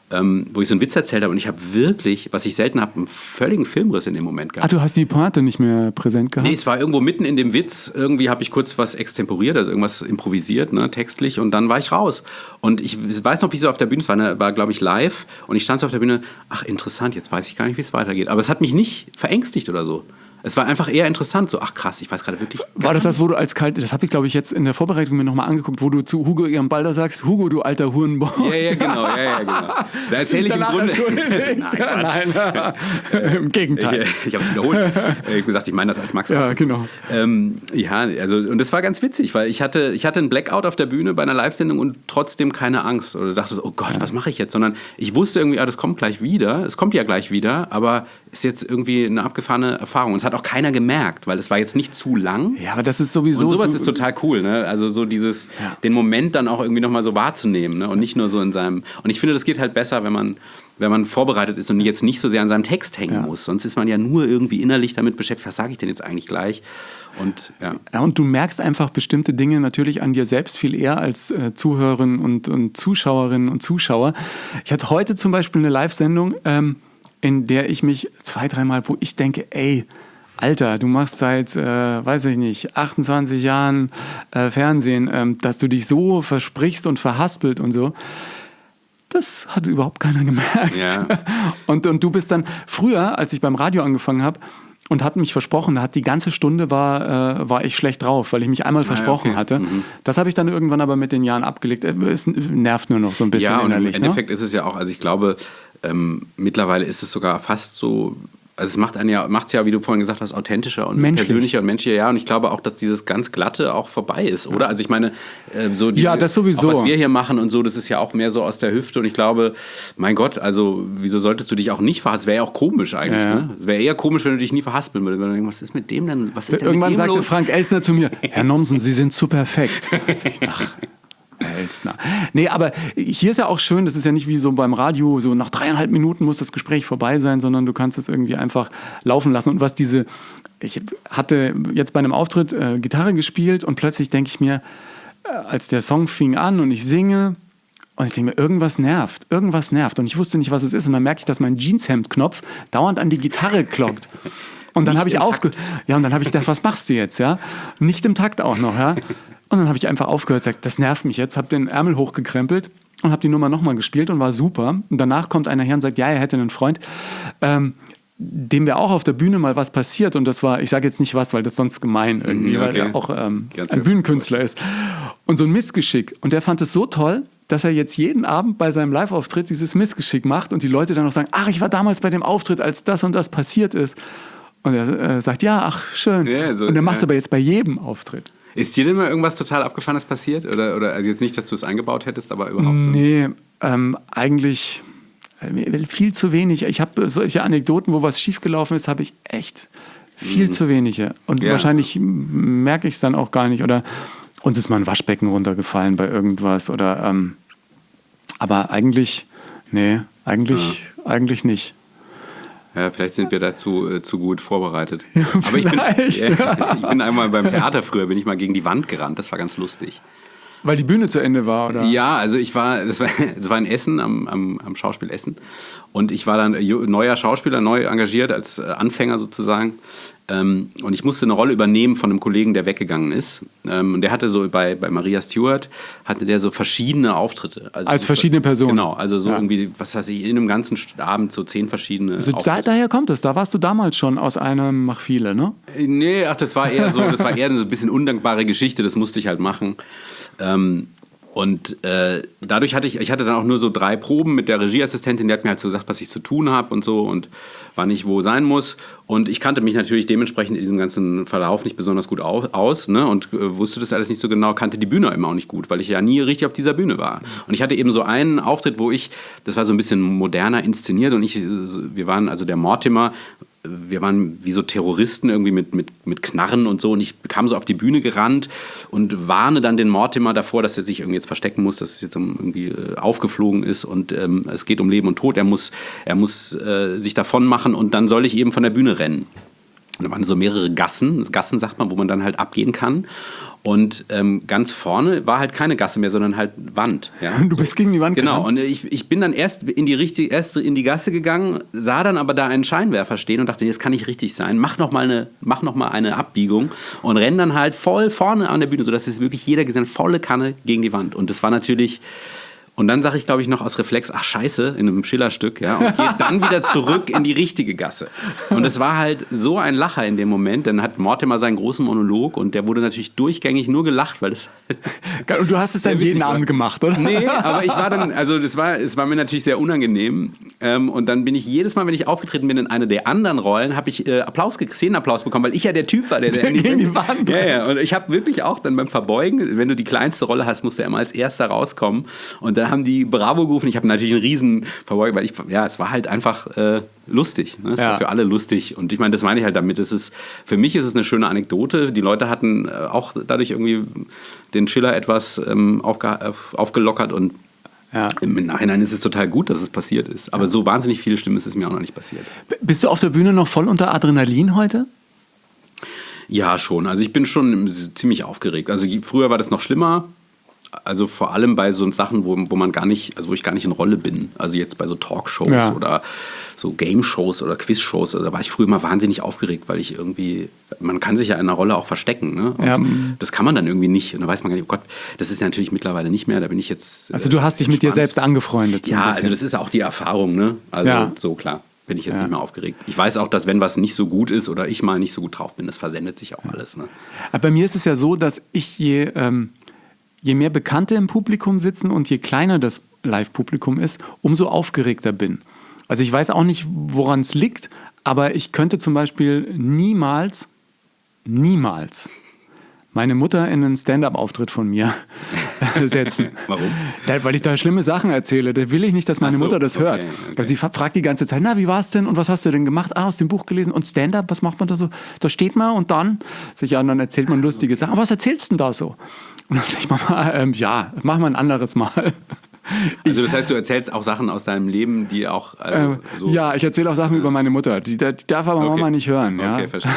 ähm, wo ich so einen Witz erzählt habe und ich habe wirklich, was ich selten habe, einen völligen Filmriss in dem Moment gehabt. Ah, du hast die Pointe nicht mehr präsent gehabt? Nee, es war irgendwo mitten in dem Witz, irgendwie habe ich kurz was extemporiert, also irgendwas improvisiert, ne, textlich, und dann war ich raus. Und ich weiß noch, wie so auf der Bühne, es war, war glaube ich, live, und ich stand so auf der Bühne, ach interessant, jetzt weiß ich gar nicht, wie es weitergeht. Aber es hat mich nicht verängstigt oder so. Es war einfach eher interessant, so, ach krass, ich weiß gerade wirklich. War das das, wo du als kalt, das habe ich glaube ich jetzt in der Vorbereitung mir nochmal angeguckt, wo du zu Hugo ihrem Balder sagst, Hugo, du alter Hurenbock. Ja, ja, genau, ja, ja, genau. Da erzähle ich im Grunde. Nein, Nein, im Gegenteil. Ich, ich habe es wiederholt. Ich habe gesagt, ich meine das als Max. Ja, genau. Ähm, ja, also, und das war ganz witzig, weil ich hatte, ich hatte einen Blackout auf der Bühne bei einer Live-Sendung und trotzdem keine Angst. Oder dachte so, oh Gott, was mache ich jetzt? Sondern ich wusste irgendwie, ah, das kommt gleich wieder. Es kommt ja gleich wieder, aber ist jetzt irgendwie eine abgefahrene Erfahrung. Und es hat auch keiner gemerkt, weil es war jetzt nicht zu lang. Ja, aber das ist sowieso... Und sowas du, ist total cool, ne? Also so dieses, ja. den Moment dann auch irgendwie nochmal so wahrzunehmen, ne? Und nicht nur so in seinem... Und ich finde, das geht halt besser, wenn man, wenn man vorbereitet ist und jetzt nicht so sehr an seinem Text hängen ja. muss. Sonst ist man ja nur irgendwie innerlich damit beschäftigt, was sage ich denn jetzt eigentlich gleich? Und, ja. Ja, und du merkst einfach bestimmte Dinge natürlich an dir selbst viel eher als äh, Zuhörerin und, und Zuschauerinnen und Zuschauer. Ich hatte heute zum Beispiel eine Live-Sendung, ähm, in der ich mich zwei, dreimal, wo ich denke, ey, Alter, du machst seit, äh, weiß ich nicht, achtundzwanzig Jahren äh, Fernsehen, ähm, dass du dich so versprichst und verhaspelt und so. Das hat überhaupt keiner gemerkt. Ja. Und, und du bist dann, früher, als ich beim Radio angefangen habe, und hat mich versprochen, da hat die ganze Stunde war, äh, war ich schlecht drauf, weil ich mich einmal versprochen okay. hatte. Mhm. Das habe ich dann irgendwann aber mit den Jahren abgelegt. Es nervt nur noch so ein bisschen ja, und innerlich. im Endeffekt ne? ist es ja auch, also ich glaube, ähm, mittlerweile ist es sogar fast so, also es macht einen ja, macht es ja, wie du vorhin gesagt hast, authentischer und Menschlich. persönlicher und menschlicher, ja. Und ich glaube auch, dass dieses ganz Glatte auch vorbei ist, oder? Also ich meine, äh, so die, ja, das sowieso. Auch was wir hier machen und so, das ist ja auch mehr so aus der Hüfte. Und ich glaube, mein Gott, also wieso solltest du dich auch nicht verhaspeln? wäre ja auch komisch eigentlich, Ja. ne? Es wäre eher komisch, wenn du dich nie verhaspeln würdest. Wenn du denkst, was ist mit dem denn? Was ist denn Irgendwann mit dem sagte los? Frank Elstner zu mir, Herr Nomsen, Sie sind zu perfekt. Ach, Herr Elstner. Nee, aber hier ist ja auch schön, das ist ja nicht wie so beim Radio, so nach dreieinhalb Minuten muss das Gespräch vorbei sein, sondern du kannst es irgendwie einfach laufen lassen. Und was diese, ich hatte jetzt bei einem Auftritt äh, Gitarre gespielt und plötzlich denke ich mir, äh, als der Song fing an und ich singe, und ich denke mir, irgendwas nervt, irgendwas nervt. Und ich wusste nicht, was es ist. Und dann merke ich, dass mein Jeanshemd-Knopf dauernd an die Gitarre klockt. Und dann habe ich aufgehört. Ja, und dann habe ich gedacht, was machst du jetzt, ja? Nicht im Takt auch noch, ja? Und dann habe ich einfach aufgehört, gesagt, das nervt mich jetzt, habe den Ärmel hochgekrempelt und habe die Nummer nochmal gespielt und war super. Und danach kommt einer her und sagt, ja, er hätte einen Freund, ähm, dem wäre auch auf der Bühne mal was passiert. Und das war, ich sage jetzt nicht was, weil das sonst gemein irgendwie, Okay. weil er auch ähm, Ganz ein gut. Bühnenkünstler ist. Und so ein Missgeschick. Und der fand es so toll, dass er jetzt jeden Abend bei seinem Live-Auftritt dieses Missgeschick macht und die Leute dann noch sagen, ach, ich war damals bei dem Auftritt, als das und das passiert ist. Und er äh, sagt, ja, ach, schön. Ja, so, und er macht es ja. aber jetzt bei jedem Auftritt. Ist dir denn mal irgendwas total Abgefahrenes passiert? Oder, oder also jetzt nicht, dass du es eingebaut hättest, aber überhaupt so? Nee, ähm, eigentlich äh, viel zu wenig. Ich habe solche Anekdoten, wo was schiefgelaufen ist, habe ich echt viel Mhm. zu wenige. Und Ja. wahrscheinlich merke ich es dann auch gar nicht. Oder uns ist mal ein Waschbecken runtergefallen bei irgendwas. Oder, ähm, aber eigentlich, nee, eigentlich, eigentlich nicht. Ja, vielleicht sind wir dazu äh, zu gut vorbereitet. Aber ich bin, vielleicht, ja, ich bin einmal beim Theater früher, bin ich mal gegen die Wand gerannt. Das war ganz lustig. Weil die Bühne zu Ende war, oder? Ja, also ich war, das war, das war in Essen, am, am, am Schauspiel Essen. Und ich war dann ju- neuer Schauspieler, neu engagiert als äh, Anfänger sozusagen. Ähm, und ich musste eine Rolle übernehmen von einem Kollegen, der weggegangen ist. Ähm, und der hatte so bei, bei Maria Stewart, hatte der so verschiedene Auftritte. Also Als so, verschiedene Personen. Genau, also so Ja. irgendwie, was weiß ich, in einem ganzen Abend so zehn verschiedene Also da, Auftritte. daher kommt es. Da warst du damals schon aus einem Mach viele, ne? Nee, ach, das war eher so, das war eher so ein bisschen undankbare Geschichte, das musste ich halt machen. Ähm, und äh, dadurch hatte ich, ich hatte dann auch nur so drei Proben mit der Regieassistentin, die hat mir halt so gesagt, was ich zu tun habe und so und wann ich wo sein muss. Und ich kannte mich natürlich dementsprechend in diesem ganzen Verlauf nicht besonders gut au- aus, ne? Und äh, wusste das alles nicht so genau, kannte die Bühne immer auch nicht gut, weil ich ja nie richtig auf dieser Bühne war. Und ich hatte eben so einen Auftritt, wo ich, das war so ein bisschen moderner inszeniert und ich, wir waren, also der Mortimer, wir waren wie so Terroristen irgendwie mit, mit, mit Knarren und so und ich kam so auf die Bühne gerannt und warne dann den Mortimer davor, dass er sich irgendwie jetzt verstecken muss, dass es jetzt irgendwie äh, aufgeflogen ist und ähm, es geht um Leben und Tod. Er muss, er muss äh, sich davon machen und dann soll ich eben von der Bühne rennen. Und da waren so mehrere Gassen, Gassen sagt man, wo man dann halt abgehen kann. Und ähm, ganz vorne war halt keine Gasse mehr, sondern halt Wand. Ja? Du bist gegen die Wand Genau, gerannt? und ich, ich bin dann erst in die, richtig, erst in die Gasse gegangen, sah dann aber da einen Scheinwerfer stehen und dachte, das kann nicht richtig sein. Mach noch mal eine, mach noch mal eine Abbiegung und renn dann halt voll vorne an der Bühne, sodass es wirklich jeder gesehen hat, volle Kanne gegen die Wand. Und das war natürlich... Und dann sage ich, glaube ich, noch aus Reflex, ach scheiße, in einem Schillerstück, ja, und gehe dann wieder zurück in die richtige Gasse. Und es war halt so ein Lacher in dem Moment, dann hat Mortimer seinen großen Monolog und der wurde natürlich durchgängig nur gelacht, weil das... Und du hast es dann jeden Abend gemacht, oder? Nee, aber ich war dann, also das war, es war mir natürlich sehr unangenehm. Ähm, und dann bin ich jedes Mal, wenn ich aufgetreten bin in einer der anderen Rollen, habe ich äh, Applaus, Szenenapplaus bekommen, weil ich ja der Typ war, der, der, der gegen die Wand. Ja, ja. Und ich habe wirklich auch dann beim Verbeugen, wenn du die kleinste Rolle hast, musst du ja immer als Erster rauskommen. Und dann haben die Bravo gerufen. Ich habe natürlich einen riesen Verbeugen, weil ich, ja, es war halt einfach äh, lustig. Ne? Es Ja. war für alle lustig. Und ich meine, das meine ich halt damit. Es ist, für mich ist es eine schöne Anekdote. Die Leute hatten äh, auch dadurch irgendwie den Schiller etwas ähm, aufge, aufgelockert und Ja. im Nachhinein ist es total gut, dass es passiert ist. Aber so wahnsinnig viele Stimmen ist es mir auch noch nicht passiert. B- Bist du auf der Bühne noch voll unter Adrenalin heute? Ja, schon. Also ich bin schon ziemlich aufgeregt. Also früher war das noch schlimmer. Also vor allem bei so Sachen, wo, wo man gar nicht, also wo ich gar nicht in Rolle bin. Also jetzt bei so Talkshows Ja. oder so Game-Shows oder Quiz-Shows. Also da war ich früher immer wahnsinnig aufgeregt, weil ich irgendwie, man kann sich ja in einer Rolle auch verstecken. Ne? Und Ja. das kann man dann irgendwie nicht. Und da weiß man gar nicht, oh Gott, das ist ja natürlich mittlerweile nicht mehr. Da bin ich jetzt. Also du hast dich mit dir entspannt. selbst angefreundet. so ein Ja, bisschen. also das ist auch die Erfahrung, ne? Also Ja. so klar. Bin ich jetzt Ja. nicht mehr aufgeregt. Ich weiß auch, dass wenn was nicht so gut ist oder ich mal nicht so gut drauf bin, das versendet sich auch alles. Ne? Aber bei mir ist es ja so, dass ich je, ähm, je mehr Bekannte im Publikum sitzen und je kleiner das Live-Publikum ist, umso aufgeregter bin. Also ich weiß auch nicht, woran es liegt, aber ich könnte zum Beispiel niemals, niemals meine Mutter in einen Stand-up-Auftritt von mir setzen. Warum? Da, weil ich da schlimme Sachen erzähle. Da will ich nicht, dass meine Ach so, Mutter das okay, hört. okay. Weil sie fra- fragt die ganze Zeit, na, wie war's denn und was hast du denn gemacht? Ah, aus dem Buch gelesen und Stand-up, was macht man da so? Da steht man und dann, sag ich, ja, und dann erzählt man lustige Sachen. Aber was erzählst du denn da so? Und dann sag ich, Mama, ähm, ja, mach mal ein anderes Mal. Also das heißt, du erzählst auch Sachen aus deinem Leben, die auch also, Ähm, so... ja, ich erzähle auch Sachen über meine Mutter. Die, die darf aber Okay. Mama nicht hören. Ja? Okay, verstehe.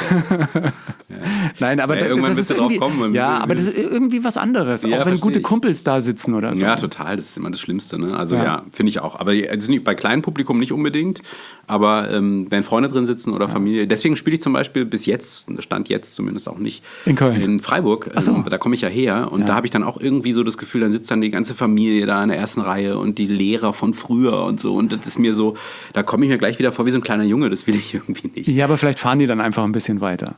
Nein, aber Ja, das, irgendwann das wirst ist du drauf irgendwie, kommen, wenn- ja, wenn- aber das ist irgendwie was anderes. Ja, auch wenn verstehe gute ich. Kumpels da sitzen oder so. Ja, total. Das ist immer das Schlimmste. Ne? Also Ja. ja, finde ich auch. Aber also nicht, bei kleinem Publikum nicht unbedingt. Aber ähm, wenn Freunde drin sitzen oder Familie. Deswegen spiele ich zum Beispiel bis jetzt, Stand jetzt zumindest auch nicht, In Köln. in Freiburg. Ach so. Ähm, da komme ich ja her. Und Ja. da habe ich dann auch irgendwie so das Gefühl, dann sitzt dann die ganze Familie da in der ersten Reihe und die Lehrer von früher und so. Und das ist mir so, da komme ich mir gleich wieder vor wie so ein kleiner Junge. Das will ich irgendwie nicht. Ja, aber vielleicht fahren die dann einfach ein bisschen weiter.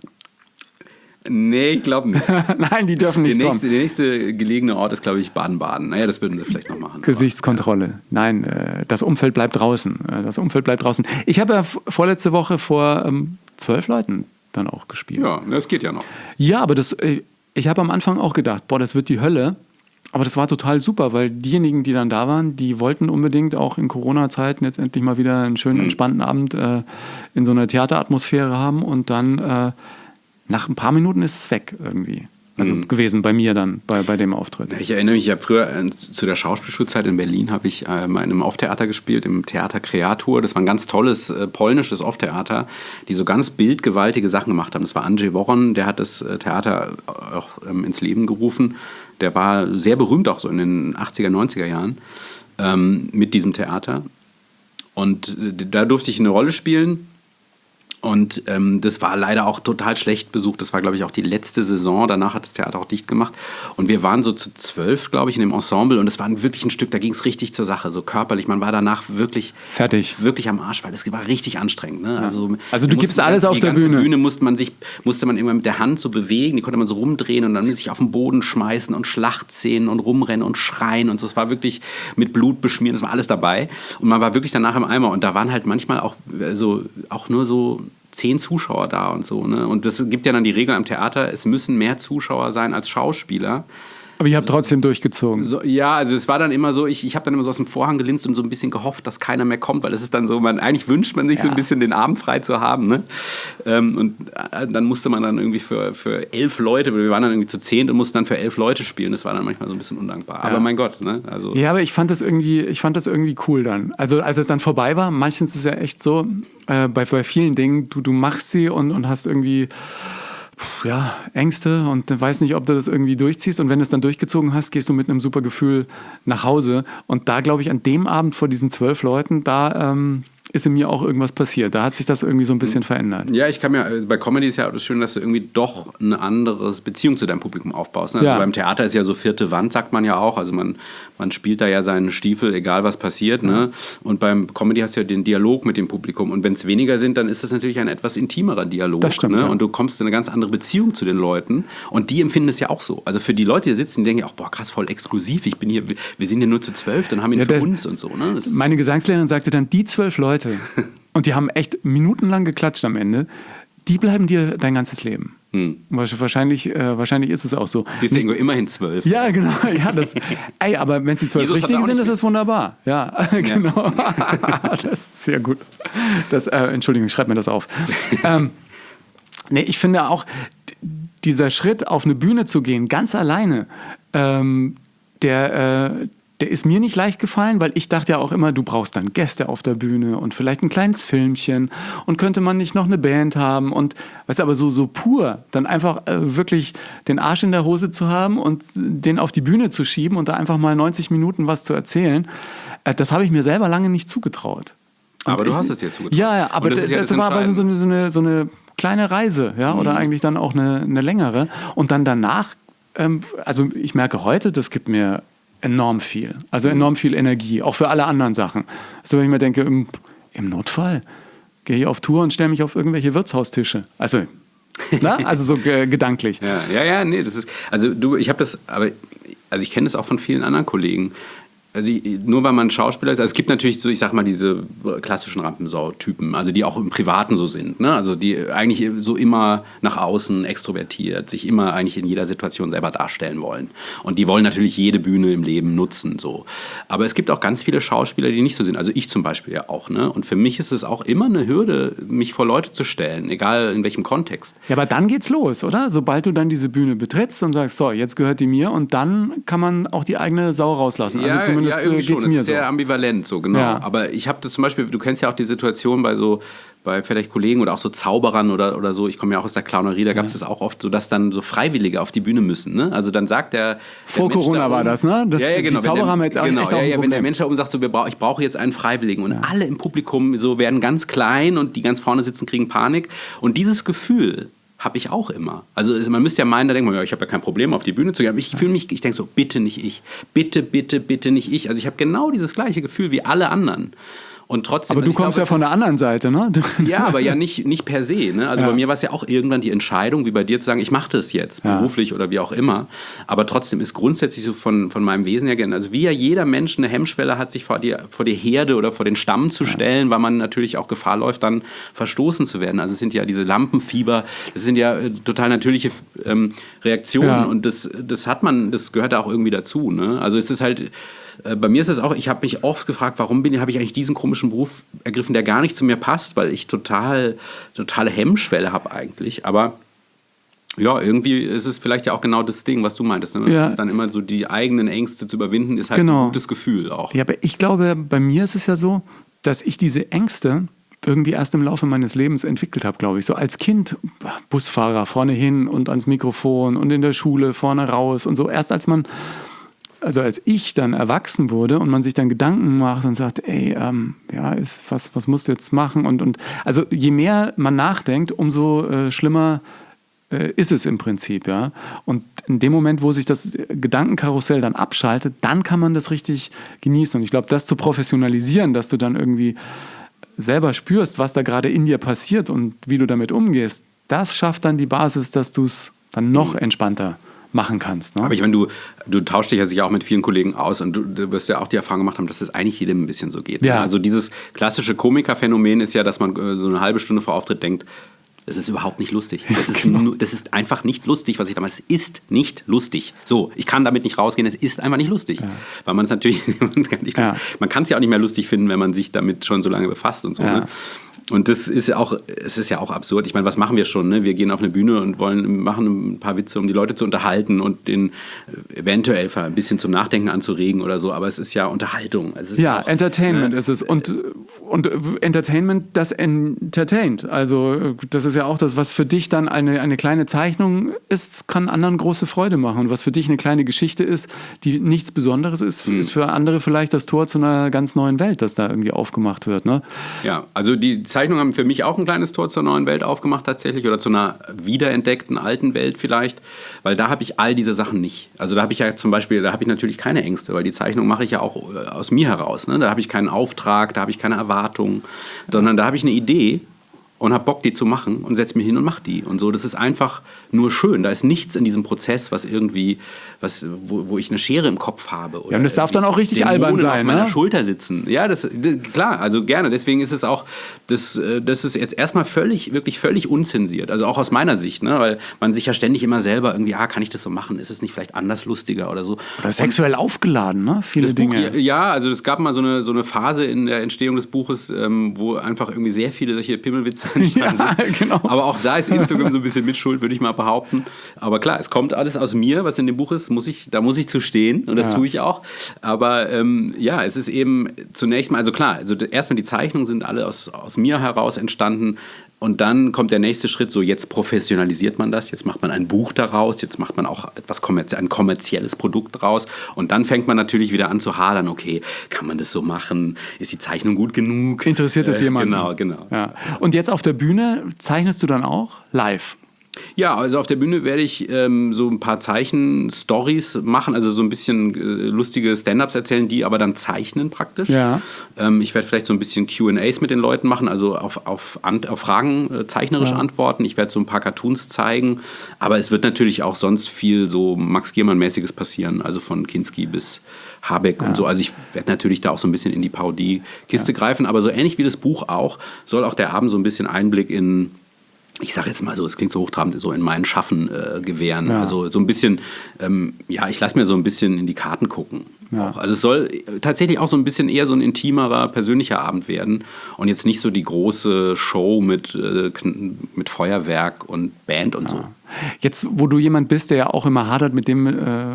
Nee, ich glaube nicht. Nein, die dürfen Der nicht nächste, kommen. der nächste gelegene Ort ist, glaube ich, Baden-Baden. Naja, das würden sie vielleicht noch machen. Gesichtskontrolle. Nein, äh, das Umfeld bleibt draußen. Äh, Das Umfeld bleibt draußen. Ich habe ja v- vorletzte Woche vor ähm, zwölf Leuten dann auch gespielt. Ja, das geht ja noch. Ja, aber das, äh, ich habe am Anfang auch gedacht, boah, das wird die Hölle. Aber das war total super, weil diejenigen, die dann da waren, die wollten unbedingt auch in Corona-Zeiten jetzt endlich mal wieder einen schönen, entspannten Abend äh, in so einer Theateratmosphäre haben. Und dann äh, nach ein paar Minuten ist es weg irgendwie. Also gewesen bei mir dann, bei, bei dem Auftritt. Ich erinnere mich, ich habe früher äh, zu der Schauspielschulzeit in Berlin habe ich äh, mal in einem Off-Theater gespielt, im Theater Kreatur. Das war ein ganz tolles äh, polnisches Off-Theater, die so ganz bildgewaltige Sachen gemacht haben. Das war Andrzej Woron, der hat das äh, Theater auch ähm, ins Leben gerufen. Der war sehr berühmt auch so in den achtziger, neunziger Jahren ähm, mit diesem Theater. Und äh, da durfte ich eine Rolle spielen. Und ähm, das war leider auch total schlecht besucht. Das war, glaube ich, auch die letzte Saison. Danach hat das Theater auch dicht gemacht. Und wir waren so zu zwölf, glaube ich, in dem Ensemble. Und es war wirklich ein Stück, da ging es richtig zur Sache, so körperlich. Man war danach wirklich Fertig. wirklich am Arsch, weil es war richtig anstrengend. Ne? Also, Also du wir gibst mussten alles die auf der ganze Bühne. Bühne musste man sich musste man irgendwann mit der Hand so bewegen. Die konnte man so rumdrehen und dann sich auf den Boden schmeißen und Schlachtszenen und rumrennen und schreien und so. Es war wirklich mit Blut beschmiert. Das war alles dabei. Und man war wirklich danach im Eimer. Und da waren halt manchmal auch, also, auch nur so zehn Zuschauer da und so. Ne? Und das gibt ja dann die Regel am Theater, es müssen mehr Zuschauer sein als Schauspieler. Aber ihr habt trotzdem durchgezogen. So, ja, also es war dann immer so, ich, ich habe dann immer so aus dem Vorhang gelinst und so ein bisschen gehofft, dass keiner mehr kommt, weil es ist dann so, man, eigentlich wünscht man sich so ein bisschen den Abend frei zu haben. Ne? Ähm, und äh, dann musste man dann irgendwie für, für elf Leute, wir waren dann irgendwie zu zehn und mussten dann für elf Leute spielen. Das war dann manchmal so ein bisschen undankbar. Aber mein Gott, ne? Also, Ja, aber ich fand das irgendwie, ich fand das irgendwie cool dann. Also als es dann vorbei war, meistens ist es ja echt so, äh, bei, bei vielen Dingen, du, du machst sie und, und hast irgendwie ja, Ängste und weißt nicht, ob du das irgendwie durchziehst. Und wenn du es dann durchgezogen hast, gehst du mit einem super Gefühl nach Hause. Und da, glaube ich, an dem Abend vor diesen zwölf Leuten, da ähm, ist in mir auch irgendwas passiert. Da hat sich das irgendwie so ein bisschen verändert. Ja, ich kann mir, also bei Comedy ist ja auch das Schöne, dass du irgendwie doch eine andere Beziehung zu deinem Publikum aufbaust. Ne? Also ja. beim Theater ist ja so vierte Wand, sagt man ja auch. Also man, man spielt da ja seinen Stiefel, egal was passiert. Ja. Ne? Und beim Comedy hast du ja den Dialog mit dem Publikum. Und wenn es weniger sind, dann ist das natürlich ein etwas intimerer Dialog. Das stimmt, ne? Ja. Und du kommst in eine ganz andere Beziehung zu den Leuten. Und die empfinden es ja auch so. Also für die Leute, die sitzen, die denken ja auch, boah, krass, voll exklusiv. Ich bin hier, wir sind hier nur zu zwölf, dann haben wir ihn ja, für der, uns und so. Ne? Meine Gesangslehrerin sagte dann, die zwölf Leute... Und die haben echt minutenlang geklatscht am Ende. Die bleiben dir dein ganzes Leben. Hm. Wahrscheinlich, äh, wahrscheinlich ist es auch so. Siehst du, immerhin zwölf. Ja, genau. Ja, das, ey, aber wenn es die zwölf richtigen sind, ist das wunderbar. Ja, ja. Genau. Das ist sehr gut. Das, äh, Entschuldigung, ich schreibe mir das auf. ähm, nee, ich finde auch, dieser Schritt auf eine Bühne zu gehen, ganz alleine, ähm, der... Äh, Der ist mir nicht leicht gefallen, weil ich dachte ja auch immer, du brauchst dann Gäste auf der Bühne und vielleicht ein kleines Filmchen und könnte man nicht noch eine Band haben und weißt du, aber so, so pur, dann einfach äh, wirklich den Arsch in der Hose zu haben und den auf die Bühne zu schieben und da einfach mal neunzig Minuten was zu erzählen, äh, das habe ich mir selber lange nicht zugetraut. Und aber du ich, hast es dir zugetraut. Ja, ja, aber das, das, ja das, das war aber so eine, so eine, so eine kleine Reise, ja, mhm. oder eigentlich dann auch eine, eine längere. Und dann danach, ähm, also ich merke heute, das gibt mir enorm viel. Also enorm viel Energie, auch für alle anderen Sachen. Also wenn ich mir denke, im, im Notfall gehe ich auf Tour und stelle mich auf irgendwelche Wirtshaustische. Also, na? Also so g- gedanklich. Ja, ja, ja, nee, das ist, also du, ich habe das, aber, also ich kenne das auch von vielen anderen Kollegen. Also ich, nur weil man Schauspieler ist, also es gibt natürlich so, ich sag mal, diese klassischen Rampensau-Typen, also die auch im Privaten so sind, ne? Also die eigentlich so immer nach außen extrovertiert, sich immer eigentlich in jeder Situation selber darstellen wollen. Und die wollen natürlich jede Bühne im Leben nutzen, so. Aber es gibt auch ganz viele Schauspieler, die nicht so sind, also ich zum Beispiel ja auch, ne? Und für mich ist es auch immer eine Hürde, mich vor Leute zu stellen, egal in welchem Kontext. Ja, aber dann geht's los, oder? Sobald du dann diese Bühne betrittst und sagst, so, jetzt gehört die mir und dann kann man auch die eigene Sau rauslassen. Also ja, zumindest ja, irgendwie schon. Das ist sehr so. ambivalent, so genau. Ja. Aber ich habe das zum Beispiel, du kennst ja auch die Situation bei so, bei vielleicht Kollegen oder auch so Zauberern oder, oder so, ich komme ja auch aus der Clownerie, da gab es ja. das auch oft so, dass dann so Freiwillige auf die Bühne müssen. Ne? Also dann sagt der, der Vor Mensch Corona da oben, war das, ne? Das, ja, ja, genau. Die Zauberer der, haben jetzt auch genau, echt ja, auch ein ja, Problem. Wenn der Mensch da oben sagt, so, wir brauch, ich brauche jetzt einen Freiwilligen und ja. alle im Publikum so werden ganz klein und die ganz vorne sitzen, kriegen Panik. Und dieses Gefühl habe ich auch immer. Also man müsste ja meinen, da denkt man, ja, ich habe ja kein Problem, auf die Bühne zu gehen. Aber ich fühle mich, ich denke so, bitte nicht ich. Bitte, bitte, bitte nicht ich. Also ich habe genau dieses gleiche Gefühl wie alle anderen. Und trotzdem, aber du also kommst glaube, ja von der anderen Seite, ne? Ja, aber ja nicht, nicht per se. Ne? Also ja. bei mir war es ja auch irgendwann die Entscheidung, wie bei dir zu sagen, ich mache das jetzt, ja. beruflich oder wie auch immer. Aber trotzdem ist grundsätzlich so von, von meinem Wesen her gerne, also wie ja jeder Mensch eine Hemmschwelle hat, sich vor die, vor die Herde oder vor den Stamm zu stellen, ja. weil man natürlich auch Gefahr läuft, dann verstoßen zu werden. Also es sind ja diese Lampenfieber, das sind ja äh, total natürliche ähm, Reaktionen ja. und das, das hat man, das gehört da auch irgendwie dazu. Ne? Also es ist halt... Bei mir ist es auch, ich habe mich oft gefragt, warum bin, habe ich eigentlich diesen komischen Beruf ergriffen, der gar nicht zu mir passt, weil ich total, totale Hemmschwelle habe eigentlich. Aber ja, irgendwie ist es vielleicht ja auch genau das Ding, was du meintest. Ne? Ja. Das ist dann immer so, die eigenen Ängste zu überwinden, ist halt genau. ein gutes Gefühl auch. Ja, aber ich glaube, bei mir ist es ja so, dass ich diese Ängste irgendwie erst im Laufe meines Lebens entwickelt habe, glaube ich. So als Kind, Busfahrer, vorne hin und ans Mikrofon und in der Schule vorne raus und so. Erst als man... Also als ich dann erwachsen wurde und man sich dann Gedanken macht und sagt, ey, ähm, ja, ist, was, was musst du jetzt machen? Und, und also je mehr man nachdenkt, umso äh, schlimmer äh, ist es im Prinzip, ja. Und in dem Moment, wo sich das Gedankenkarussell dann abschaltet, dann kann man das richtig genießen. Und ich glaube, das zu professionalisieren, dass du dann irgendwie selber spürst, was da gerade in dir passiert und wie du damit umgehst, das schafft dann die Basis, dass du es dann noch entspannter machen kannst. Ne? Aber ich meine, du, du tauschst dich ja sicher auch mit vielen Kollegen aus und du, du wirst ja auch die Erfahrung gemacht haben, dass das eigentlich jedem ein bisschen so geht. Ja. Ne? Also dieses klassische Komikerphänomen ist ja, dass man äh, so eine halbe Stunde vor Auftritt denkt, das ist überhaupt nicht lustig. Das ist, genau. nu, das ist einfach nicht lustig, was ich damals. Es ist nicht lustig. So, ich kann damit nicht rausgehen, es ist einfach nicht lustig. Ja. Weil man es natürlich, man kann es ja. ja auch nicht mehr lustig finden, wenn man sich damit schon so lange befasst und so. Ja. Ne? Und das ist ja auch, es ist ja auch absurd. Ich meine, was machen wir schon? Ne? Wir gehen auf eine Bühne und wollen machen ein paar Witze, um die Leute zu unterhalten und den eventuell ein bisschen zum Nachdenken anzuregen oder so. Aber es ist ja Unterhaltung. Es ist ja, auch, Entertainment ne? ist es. Und, und Entertainment, das entertaint. Also das ist ja auch das, was für dich dann eine, eine kleine Zeichnung ist, kann anderen große Freude machen. Und was für dich eine kleine Geschichte ist, die nichts Besonderes ist, hm. ist für andere vielleicht das Tor zu einer ganz neuen Welt, das da irgendwie aufgemacht wird. Ne? Ja, also die Zeichnungen haben für mich auch ein kleines Tor zur neuen Welt aufgemacht tatsächlich oder zu einer wiederentdeckten alten Welt vielleicht, weil da habe ich all diese Sachen nicht. Also da habe ich ja zum Beispiel, da habe ich natürlich keine Ängste, weil die Zeichnung mache ich ja auch aus mir heraus. Ne? Da habe ich keinen Auftrag, da habe ich keine Erwartung, sondern da habe ich eine Idee und habe Bock, die zu machen und setze mich hin und mache die. Und so, das ist einfach nur schön. Da ist nichts in diesem Prozess, was irgendwie, was, wo, wo ich eine Schere im Kopf habe. Oder ja, und das darf dann auch richtig Dämonen albern sein, auf meiner ne? Schulter sitzen. Ja, das, das klar, also gerne. Deswegen ist es auch, das, das ist jetzt erstmal völlig, wirklich völlig unzensiert. Also auch aus meiner Sicht, ne? Weil man sich ja ständig immer selber irgendwie, ah, kann ich das so machen? Ist es nicht vielleicht anders lustiger oder so? Oder sexuell und aufgeladen, ne? Viele das Buch, Dinge. Ja, also es gab mal so eine, so eine Phase in der Entstehung des Buches, ähm, wo einfach irgendwie sehr viele solche Pimmelwitze entstanden Ja, sind. genau. Aber auch da ist Instagram so ein bisschen Mitschuld, würde ich mal behaupten. Aber klar, es kommt alles aus mir, was in dem Buch ist, muss ich, da muss ich zu stehen und das ja. tue ich auch. Aber ähm, ja, es ist eben zunächst mal, also klar, also erstmal die Zeichnungen sind alle aus, aus mir heraus entstanden. Und dann kommt der nächste Schritt, so jetzt professionalisiert man das, jetzt macht man ein Buch daraus, jetzt macht man auch etwas kommerzie- ein kommerzielles Produkt daraus und dann fängt man natürlich wieder an zu hadern, okay, kann man das so machen, ist die Zeichnung gut genug? Interessiert das äh, jemanden? Genau, genau. Ja. Und jetzt auf der Bühne zeichnest du dann auch live? Ja, also auf der Bühne werde ich ähm, so ein paar Zeichen-Stories machen, also so ein bisschen äh, lustige Stand-Ups erzählen, die aber dann zeichnen praktisch. Ja. Ähm, ich werde vielleicht so ein bisschen Q and A's mit den Leuten machen, also auf, auf, an, auf Fragen äh, zeichnerisch ja. antworten. Ich werde so ein paar Cartoons zeigen, aber es wird natürlich auch sonst viel so Max Giermann-mäßiges passieren, also von Kinski bis Habeck ja. und so. Also ich werde natürlich da auch so ein bisschen in die Parodie-Kiste ja. greifen, aber so ähnlich wie das Buch auch, soll auch der Abend so ein bisschen Einblick in, ich sage jetzt mal so, es klingt so hochtrabend, so in mein Schaffen äh, gewähren. Ja. Also so ein bisschen, ähm, ja, ich lasse mir so ein bisschen in die Karten gucken. Ja. Auch. Also es soll tatsächlich auch so ein bisschen eher so ein intimerer, persönlicher Abend werden und jetzt nicht so die große Show mit, äh, mit Feuerwerk und Band und ja. so. Jetzt, wo du jemand bist, der ja auch immer hadert mit dem, äh,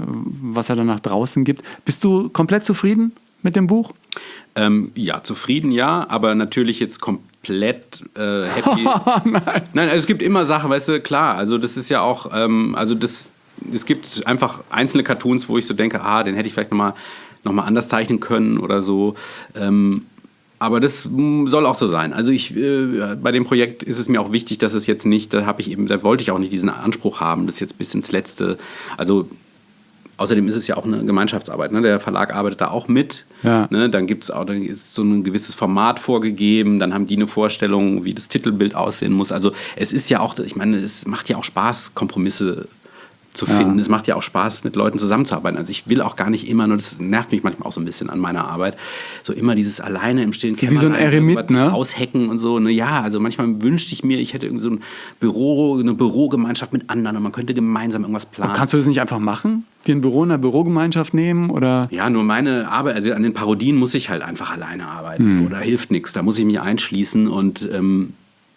was er dann nach draußen gibt, bist du komplett zufrieden mit dem Buch? Ähm, ja, zufrieden ja, aber natürlich jetzt komplett äh, happy. Oh, nein. Nein, also es gibt immer Sachen, weißt du, klar, also das ist ja auch, ähm, also das, es gibt einfach einzelne Cartoons, wo ich so denke, ah, den hätte ich vielleicht nochmal noch mal anders zeichnen können oder so. Ähm, aber das soll auch so sein. Also ich, äh, bei dem Projekt ist es mir auch wichtig, dass es jetzt nicht, da habe ich eben, da wollte ich auch nicht diesen Anspruch haben, das jetzt bis ins Letzte, also außerdem ist es ja auch eine Gemeinschaftsarbeit. Ne? Der Verlag arbeitet da auch mit. Ja. Ne? Dann gibt's auch, dann ist so ein gewisses Format vorgegeben. Dann haben die eine Vorstellung, wie das Titelbild aussehen muss. Also es ist ja auch, ich meine, es macht ja auch Spaß, Kompromisse zu finden. Ja. Es macht ja auch Spaß, mit Leuten zusammenzuarbeiten. Also ich will auch gar nicht immer, nur das nervt mich manchmal auch so ein bisschen an meiner Arbeit, so immer dieses alleine im stillen Kämmerlein, wie so ein Eremit, ne? Aushacken und so. Ne? Ja, also manchmal wünschte ich mir, ich hätte irgendwie so ein Büro, eine Bürogemeinschaft mit anderen und man könnte gemeinsam irgendwas planen. Aber kannst du das nicht einfach machen? Dir ein Büro in einer Bürogemeinschaft nehmen? Oder? Ja, nur meine Arbeit, also an den Parodien muss ich halt einfach alleine arbeiten. Hm. So, da hilft nichts. Da muss ich mich einschließen und ähm,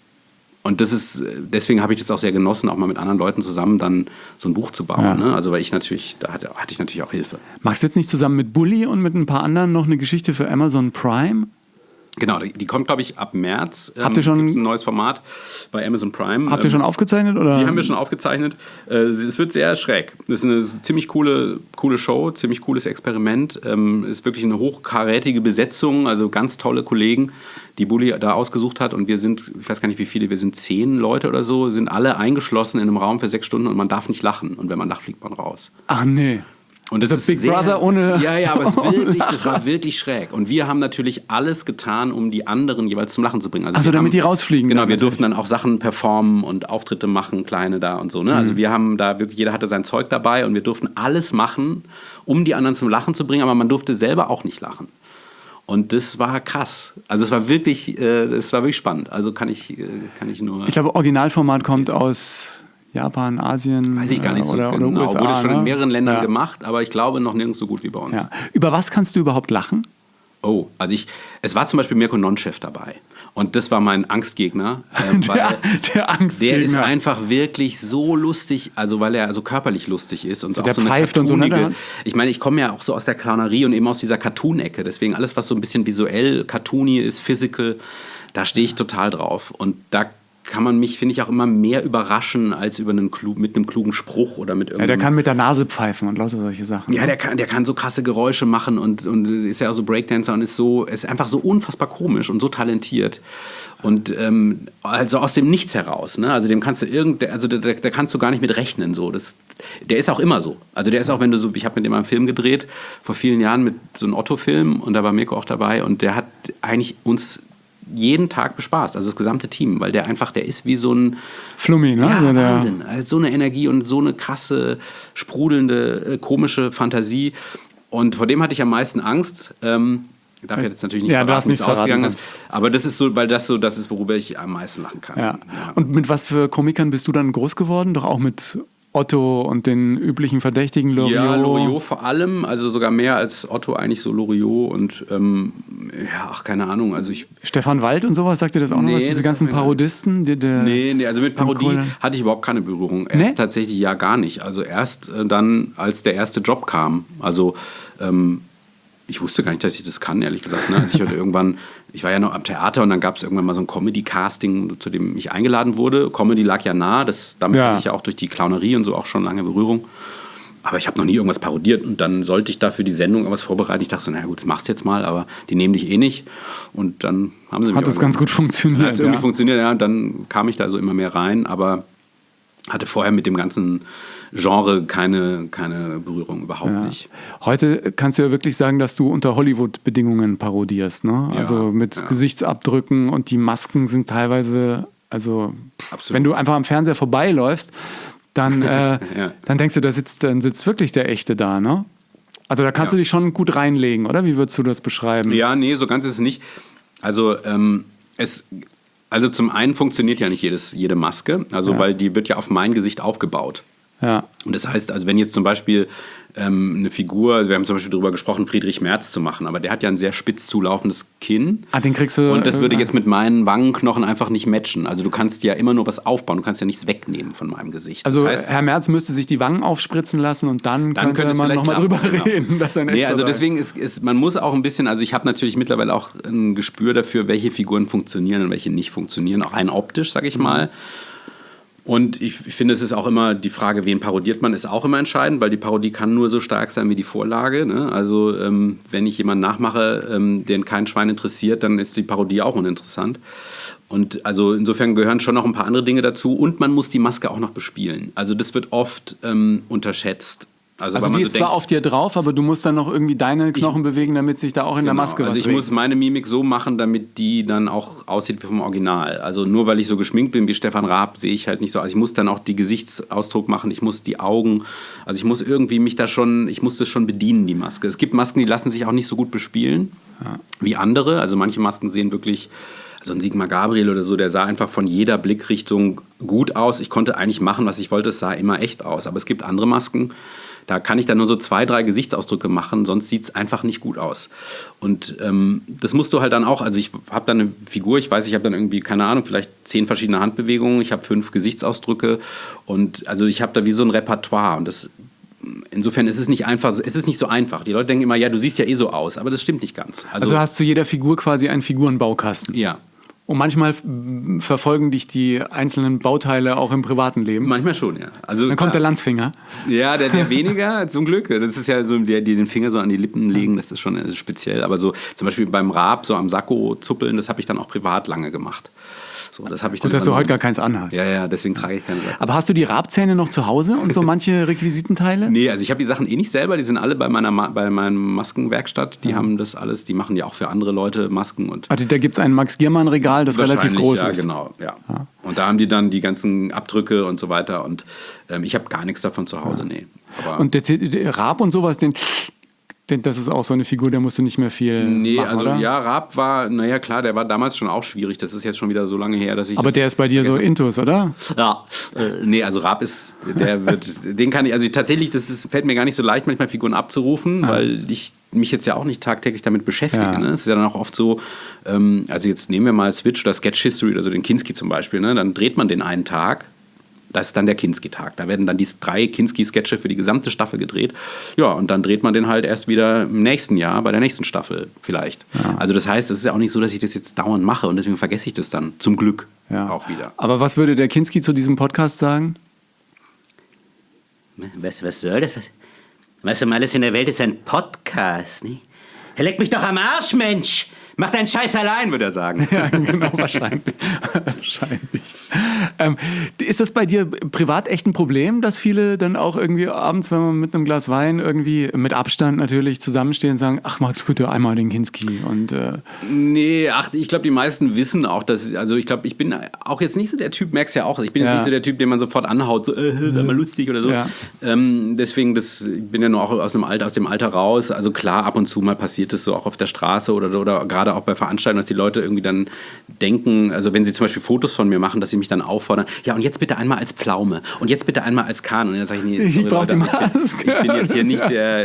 Und das ist, deswegen habe ich das auch sehr genossen, auch mal mit anderen Leuten zusammen dann so ein Buch zu bauen. Ja. Ne? Also weil ich natürlich, da hatte, hatte ich natürlich auch Hilfe. Machst du jetzt nicht zusammen mit Bully und mit ein paar anderen noch eine Geschichte für Amazon Prime? Genau, die kommt, glaube ich, ab März. Habt ihr schon gibt's ein neues Format bei Amazon Prime. Habt ihr schon aufgezeichnet? Oder? Die haben wir schon aufgezeichnet. Es wird sehr schräg. Das ist eine ziemlich coole, coole Show, ziemlich cooles Experiment. Es ist wirklich eine hochkarätige Besetzung, also ganz tolle Kollegen, die Bully da ausgesucht hat. Und wir sind, ich weiß gar nicht wie viele, wir sind zehn Leute oder so, sind alle eingeschlossen in einem Raum für sechs Stunden und man darf nicht lachen. Und wenn man lacht, fliegt man raus. Ach nee. Und das also ist Big sehr, Brother ohne. Ja, ja, aber es wirklich, das war wirklich schräg. Und wir haben natürlich alles getan, um die anderen jeweils zum Lachen zu bringen. Also, also damit haben, die rausfliegen. Genau, wir durften dann auch Sachen performen und Auftritte machen, kleine da und so. Ne? Mhm. Also wir haben da wirklich, jeder hatte sein Zeug dabei und wir durften alles machen, um die anderen zum Lachen zu bringen, aber man durfte selber auch nicht lachen. Und das war krass. Also es war wirklich, äh, das war wirklich spannend. Also kann ich, äh, kann ich nur. Ich glaube, Originalformat kommt aus Japan, Asien. Weiß ich gar nicht so oder, genau. Oder U S A, wurde schon ne? in mehreren Ländern ja. gemacht, aber ich glaube noch nirgends so gut wie bei uns. Ja. Über was kannst du überhaupt lachen? Oh, also ich, es war zum Beispiel Mirko Nonchef dabei. Und das war mein Angstgegner. Ähm, weil der, der Angstgegner. Der ist einfach wirklich so lustig, also weil er so körperlich lustig ist. Und so der auch so eine pfeift und so, ne? Ich meine, ich komme ja auch so aus der Clownerie und eben aus dieser Cartoon-Ecke. Deswegen alles, was so ein bisschen visuell, cartoony ist, physical, da stehe ich total drauf. Und da kann man mich, finde ich, auch immer mehr überraschen als über einen Klu- mit einem klugen Spruch oder mit irgendeinem... Ja, der kann mit der Nase pfeifen und lauter solche Sachen. Ja, der kann, der kann so krasse Geräusche machen und, und ist ja auch so Breakdancer und ist so, ist einfach so unfassbar komisch und so talentiert. Und ähm, also aus dem Nichts heraus, ne? Also dem kannst du irgend, also da, da kannst du gar nicht mit rechnen. So. Das, der ist auch immer so. Also der ist auch, wenn du so, ich habe mit dem einen Film gedreht, vor vielen Jahren mit so einem Otto-Film und da war Mirko auch dabei und der hat eigentlich uns jeden Tag bespaßt, also das gesamte Team, weil der einfach, der ist wie so ein Flummi, ne? Ja, der, Wahnsinn. Also so eine Energie und so eine krasse, sprudelnde, komische Fantasie. Und vor dem hatte ich am meisten Angst. Ähm, ich darf jetzt natürlich nicht ja, verraten, wie es ausgegangen verraten, ist. Aber das ist so, weil das so das ist, worüber ich am meisten lachen kann. Ja. Ja. Und mit was für Komikern bist du dann groß geworden? Doch auch mit Otto und den üblichen Verdächtigen, Loriot? Ja, Loriot vor allem, also sogar mehr als Otto eigentlich so Loriot und ähm, ja, ach, keine Ahnung, also ich... Stefan Wald und sowas, sagt dir das auch Nee, noch was? Diese das ganzen sagt mir Parodisten? Die, der, Nee, nee, also mit Parodie Kohlen. hatte ich überhaupt keine Berührung. Erst Nee? tatsächlich ja gar nicht. Also erst äh, dann, als der erste Job kam. Also ähm, ich wusste gar nicht, dass ich das kann, ehrlich gesagt. Ne? Also ich hatte irgendwann, ich war ja noch am Theater und dann gab es irgendwann mal so ein Comedy-Casting, zu dem ich eingeladen wurde. Comedy lag ja nah, das, damit Ja. hatte ich ja auch durch die Clownerie und so auch schon lange Berührung. Aber ich habe noch nie irgendwas parodiert und dann sollte ich da für die Sendung irgendwas vorbereiten. Ich dachte so, naja gut, das machst du jetzt mal, aber die nehmen dich eh nicht. Und dann haben sie mich Hat das ganz gut funktioniert. Hat es irgendwie ja. funktioniert, ja. Und dann kam ich da so immer mehr rein, aber hatte vorher mit dem ganzen Genre keine, keine Berührung, überhaupt Ja. nicht. Heute kannst du ja wirklich sagen, dass du unter Hollywood-Bedingungen parodierst. Ne? Ja, Also mit ja. Gesichtsabdrücken und die Masken sind teilweise, also Absolut. wenn du einfach am Fernseher vorbeiläufst, dann, äh, Ja. dann denkst du, da sitzt, dann sitzt wirklich der Echte da. Ne? Also da kannst Ja. du dich schon gut reinlegen, oder? Wie würdest du das beschreiben? Ja, nee, so ganz ist es nicht. Also, ähm, es, also zum einen funktioniert ja nicht jedes, jede Maske, also Ja. weil die wird ja auf mein Gesicht aufgebaut. Ja. Und das heißt, also wenn jetzt zum Beispiel ähm, eine Figur, also wir haben zum Beispiel darüber gesprochen, Friedrich Merz zu machen, aber der hat ja ein sehr spitz zulaufendes Kinn. Ah, den kriegst du. Und das würde äh, jetzt mit meinen Wangenknochen einfach nicht matchen. Also du kannst ja immer nur was aufbauen, du kannst ja nichts wegnehmen von meinem Gesicht. Also das heißt, Herr Merz müsste sich die Wangen aufspritzen lassen und dann, dann könnte könnte es man vielleicht nochmal drüber klappen, genau. reden, dass er ein Nee, Extra also sei. deswegen ist, ist, man muss auch ein bisschen, also ich habe natürlich mittlerweile auch ein Gespür dafür, welche Figuren funktionieren und welche nicht funktionieren, auch rein optisch, sag ich mal. Und ich finde, es ist auch immer die Frage, wen parodiert man, ist auch immer entscheidend, weil die Parodie kann nur so stark sein wie die Vorlage. Ne? Also ähm, wenn ich jemanden nachmache, ähm, den kein Schwein interessiert, dann ist die Parodie auch uninteressant. Und also insofern gehören schon noch ein paar andere Dinge dazu und man muss die Maske auch noch bespielen. Also das wird oft ähm, unterschätzt. Also, Also weil man die so ist zwar denkt, auf dir drauf, aber du musst dann noch irgendwie deine Knochen bewegen, damit sich da auch in der Genau, Maske was also ich regt. muss meine Mimik so machen, damit die dann auch aussieht wie vom Original. Also nur weil ich so geschminkt bin wie Stefan Raab, sehe ich halt nicht so. Also ich muss dann auch die Gesichtsausdruck machen, ich muss die Augen, also ich muss irgendwie mich da schon, ich muss das schon bedienen, die Maske. Es gibt Masken, die lassen sich auch nicht so gut bespielen wie andere. Also manche Masken sehen wirklich, also ein Sigmar Gabriel oder so, der sah einfach von jeder Blickrichtung gut aus. Ich konnte eigentlich machen, was ich wollte, es sah immer echt aus. Aber es gibt andere Masken, da kann ich dann nur so zwei, drei Gesichtsausdrücke machen, sonst sieht es einfach nicht gut aus. Und ähm, das musst du halt dann auch, also ich habe dann eine Figur, ich weiß, ich habe dann irgendwie, keine Ahnung, vielleicht zehn verschiedene Handbewegungen, ich habe fünf Gesichtsausdrücke und also ich habe da wie so ein Repertoire und das, insofern ist es nicht einfach, es ist nicht so einfach. Die Leute denken immer, ja, du siehst ja eh so aus, aber das stimmt nicht ganz. Also du hast zu jeder Figur quasi einen Figurenbaukasten. ja. Und manchmal f- verfolgen dich die einzelnen Bauteile auch im privaten Leben. Manchmal schon, ja. Also, Dann kommt der klar. Landsfinger. Ja, der, der weniger, zum Glück. Das ist ja so, die, die den Finger so an die Lippen legen, das ist schon äh, speziell. Aber so zum Beispiel beim Raab, so am Sakko zuppeln, das habe ich dann auch privat lange gemacht. So, das habe ich Gut, dann dass du übernommen. heute gar keins anhast. Ja, ja, deswegen trage ich keine Sakko. Aber hast du die Rabzähne noch zu Hause und so manche Requisitenteile? Nee, also ich habe die Sachen eh nicht selber, die sind alle bei meiner Ma- bei meiner Maskenwerkstatt. Die haben das alles, die machen ja auch für andere Leute Masken und Also da gibt es ein Max-Giermann-Regal, das relativ wahrscheinlich, groß ja, ist. genau, ja. Und da haben die dann die ganzen Abdrücke und so weiter und ähm, ich habe gar nichts davon zu Hause, nee. Aber Und der, C- der Raab und sowas, den denn das ist auch so eine Figur, der musst du nicht mehr viel Nee, machen, also oder? ja, Raab war, naja klar, der war damals schon auch schwierig. Das ist jetzt schon wieder so lange her, dass ich. Aber das der ist bei dir so vergessen- intus, oder? Ja, äh, nee, also Raab ist, der wird, den kann ich, also tatsächlich, das ist, fällt mir gar nicht so leicht, manchmal Figuren abzurufen, Ja. weil ich mich jetzt ja auch nicht tagtäglich damit beschäftige. Ja. Ne? Es ist ja dann auch oft so, ähm, also jetzt nehmen wir mal Switch oder Sketch History, also den Kinski zum Beispiel, ne? Dann dreht man den einen Tag. Das ist dann der Kinski-Tag. Da werden dann die drei Kinski-Sketche für die gesamte Staffel gedreht. Ja, und dann dreht man den halt erst wieder im nächsten Jahr, bei der nächsten Staffel vielleicht. Ja. Also das heißt, es ist ja auch nicht so, dass ich das jetzt dauernd mache und deswegen vergesse ich das dann zum Glück Ja. auch wieder. Aber was würde der Kinski zu diesem Podcast sagen? Was, was soll das? Was, was um alles in der Welt ist ein Podcast, ne? Er leckt mich doch am Arsch, Mensch! Mach deinen Scheiß allein, würde er sagen. Ja, genau, wahrscheinlich. wahrscheinlich. Ähm, ist das bei dir privat echt ein Problem, dass viele dann auch irgendwie abends, wenn man mit einem Glas Wein irgendwie mit Abstand natürlich zusammenstehen und sagen, ach, Max, bitte einmal den Kinski und äh, Nee, ach, ich glaube, die meisten wissen auch, dass, also ich glaube, ich bin auch jetzt nicht so der Typ, merkst ja auch, ich bin jetzt Ja. nicht so der Typ, den man sofort anhaut, so, äh, sei mal lustig oder so. Ja. Ähm, deswegen, das, ich bin ja nur auch aus dem, Alter, aus dem Alter raus, also klar, ab und zu mal passiert das so auch auf der Straße oder, oder gerade auch bei Veranstaltungen, dass die Leute irgendwie dann denken, also wenn sie zum Beispiel Fotos von mir machen, dass sie mich dann auffordern, ja und jetzt bitte einmal als Pflaume und jetzt bitte einmal als Kahn. Und dann sage ich, nee, Ich sorry, brauch Leute, die aber ich, bin, Maske. ich bin jetzt hier nicht der,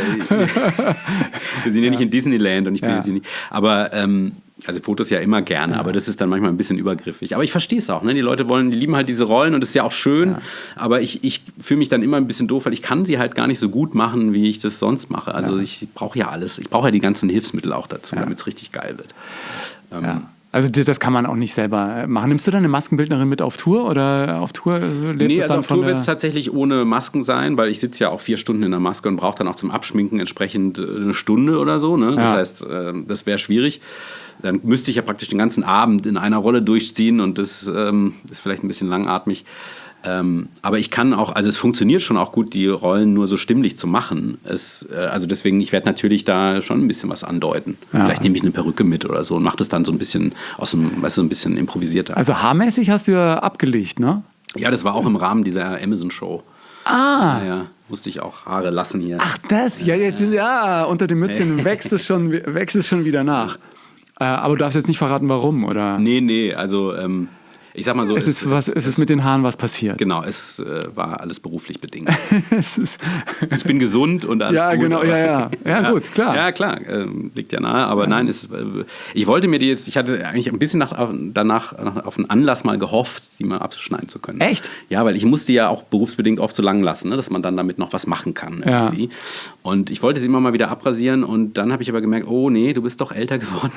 wir sind ja nicht in Disneyland und ich bin Ja. jetzt hier nicht, aber ähm, also Fotos ja immer gerne, aber das ist dann manchmal ein bisschen übergriffig. Aber ich verstehe es auch, ne? Die Leute wollen, die lieben halt diese Rollen und das ist ja auch schön, aber ich, ich fühle mich dann immer ein bisschen doof, weil ich kann sie halt gar nicht so gut machen, wie ich das sonst mache. Also ich brauche ja alles. Ich brauche ja die ganzen Hilfsmittel auch dazu, damit es richtig geil wird. Ähm, ja. Also d- das kann man auch nicht selber machen. Nimmst du deine Maskenbildnerin mit auf Tour oder auf Tour äh, lebt Nee, es also dann auf von Tour der... wird es tatsächlich ohne Masken sein, weil ich sitze ja auch vier Stunden in der Maske und brauche dann auch zum Abschminken entsprechend äh, eine Stunde oder so. Ne? Das Ja. heißt, äh, das wäre schwierig. Dann müsste ich ja praktisch den ganzen Abend in einer Rolle durchziehen und das ähm, ist vielleicht ein bisschen langatmig. Ähm, aber ich kann auch, also es funktioniert schon auch gut, die Rollen nur so stimmlich zu machen. Es, äh, also deswegen, ich werde natürlich da schon ein bisschen was andeuten. Ja. Vielleicht nehme ich eine Perücke mit oder so und mache das dann so ein bisschen aus dem, weißt du, ein bisschen improvisierter. Also haarmäßig hast du ja abgelegt, ne? Ja, das war auch im Rahmen dieser Amazon-Show. Ah, Ja, ja, musste ich auch Haare lassen hier. ach das, ja, jetzt sind ja, unter dem Mützchen wächst es schon, wächst es schon wieder nach. Äh, aber du darfst jetzt nicht verraten, warum, oder? Nee, nee, also ähm, ich sag mal so. Es ist, was, es ist mit den Haaren was passiert. Genau, es äh, war alles beruflich bedingt. es ist, Ich bin gesund und alles ja, gut. genau, aber- ja, ja. Ja, gut, klar. Ja, klar, ähm, liegt ja nahe. Aber nein, es, äh, ich wollte mir die jetzt, ich hatte eigentlich ein bisschen nach, danach nach, auf einen Anlass mal gehofft, die mal abschneiden zu können. Echt? Ja, weil ich musste ja auch berufsbedingt oft so lang lassen, ne, dass man dann damit noch was machen kann. Ja. Irgendwie. Und ich wollte sie immer mal wieder abrasieren und dann habe ich aber gemerkt, oh nee, du bist doch älter geworden.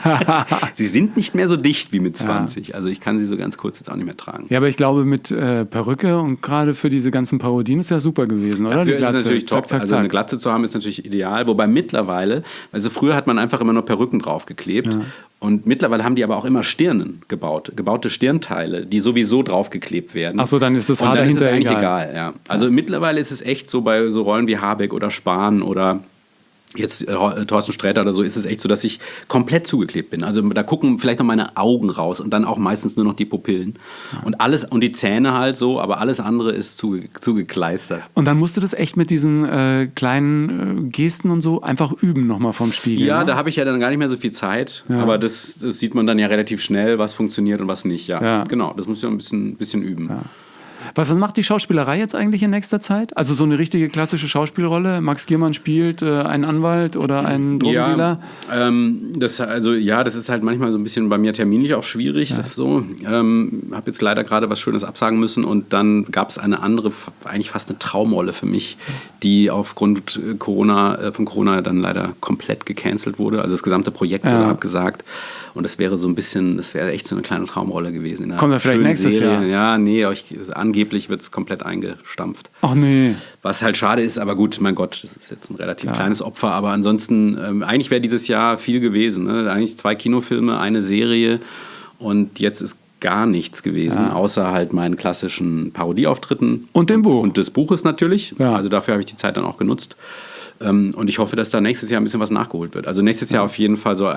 Sie sind nicht mehr so dicht wie mit zwanzig. Also ich kann sie so ganz kurz jetzt auch nicht mehr tragen. Ja, aber ich glaube, mit äh, Perücke und gerade für diese ganzen Parodien ist ja super gewesen, oder? Dafür ist es natürlich top. Zack, zack, also eine zack. Glatze zu haben ist natürlich ideal. Wobei mittlerweile, also früher hat man einfach immer nur Perücken draufgeklebt. Ja. Und mittlerweile haben die aber auch immer Stirnen gebaut, gebaute Stirnteile, die sowieso draufgeklebt werden. Ach so, dann ist das Und Haar dann ist es dahinter eigentlich egal. egal. Ja. Also mittlerweile ist es echt so bei so Rollen wie Habeck oder Spahn oder jetzt äh, Thorsten Sträter oder so, ist es echt so, dass ich komplett zugeklebt bin. Also da gucken vielleicht noch meine Augen raus und dann auch meistens nur noch die Pupillen. Und alles und die Zähne halt so, aber alles andere ist zuge zugekleistert. Und dann musst du das echt mit diesen äh, kleinen äh, Gesten und so einfach üben nochmal vom Spiegel. Ja, ne? da habe ich ja dann gar nicht mehr so viel Zeit, Ja. aber das, das sieht man dann ja relativ schnell, was funktioniert und was nicht. Ja, Ja. genau, das muss ich ein bisschen, bisschen üben. Was, was macht die Schauspielerei jetzt eigentlich in nächster Zeit? Also so eine richtige klassische Schauspielrolle? Max Giermann spielt äh, einen Anwalt oder einen Drogendealer? Ja, ähm, das, also, ja, das ist halt manchmal so ein bisschen bei mir terminlich auch schwierig. So. Ähm, habe jetzt leider gerade was Schönes absagen müssen und dann gab es eine andere, eigentlich fast eine Traumrolle für mich, die aufgrund Corona, äh, von Corona dann leider komplett gecancelt wurde. Also das gesamte Projekt Ja. wurde abgesagt und das wäre so ein bisschen, das wäre echt so eine kleine Traumrolle gewesen. In einer Kommt ja vielleicht schönen nächstes Serie. Jahr. Ja, nee, aber ich, angeblich wird es komplett eingestampft. Ach nee. Was halt schade ist, aber gut, mein Gott, das ist jetzt ein relativ kleines Opfer, aber ansonsten, ähm, eigentlich wäre dieses Jahr viel gewesen. Ne? Eigentlich zwei Kinofilme, eine Serie und jetzt ist gar nichts gewesen, Ja. außer halt meinen klassischen Parodieauftritten. Und dem Buch. Und des Buches natürlich. Ja. Also dafür habe ich die Zeit dann auch genutzt. Ähm, und ich hoffe, dass da nächstes Jahr ein bisschen was nachgeholt wird. Also nächstes Jahr auf jeden Fall soll ein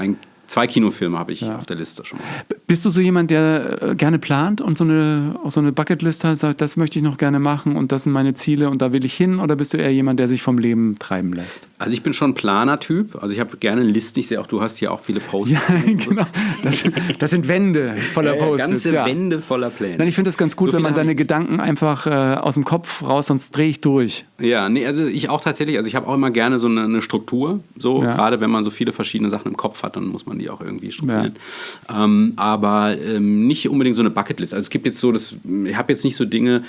Zwei Kinofilme habe ich Ja. auf der Liste schon mal. Bist du so jemand, der äh, gerne plant und so eine, auch so eine Bucketlist hat, sagt, das möchte ich noch gerne machen und das sind meine Ziele und da will ich hin? Oder bist du eher jemand, der sich vom Leben treiben lässt? Also ich bin schon ein Planer-Typ. Also ich habe gerne Listen. Ich sehe auch, du hast hier auch viele Post-its. Ja, genau. Das, das sind Wände voller Ja, ja, Post-its. ganze ja. Wände voller Pläne. Nein, ich finde das ganz gut, So wenn man viele seine hab Gedanken einfach äh, aus dem Kopf raus, sonst drehe ich durch. Ja, nee, also ich auch tatsächlich. Also ich habe auch immer gerne so eine, eine Struktur. So, Ja. gerade wenn man so viele verschiedene Sachen im Kopf hat, dann muss man die auch irgendwie strukturieren. Ja. Ähm, aber ähm, nicht unbedingt so eine Bucketlist. Also es gibt jetzt so, das, ich habe jetzt nicht so Dinge,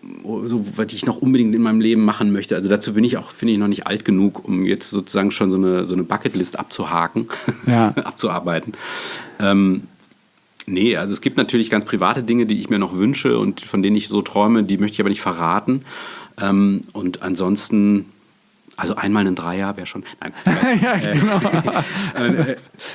so, was ich noch unbedingt in meinem Leben machen möchte. Also dazu bin ich auch, finde ich, noch nicht alt genug, um jetzt sozusagen schon so eine, so eine Bucketlist abzuhaken, Ja. abzuarbeiten. Ähm, nee, also es gibt natürlich ganz private Dinge, die ich mir noch wünsche und von denen ich so träume, die möchte ich aber nicht verraten. Ähm, und ansonsten, also einmal ein Dreier wäre schon, nein. Ja, genau. äh,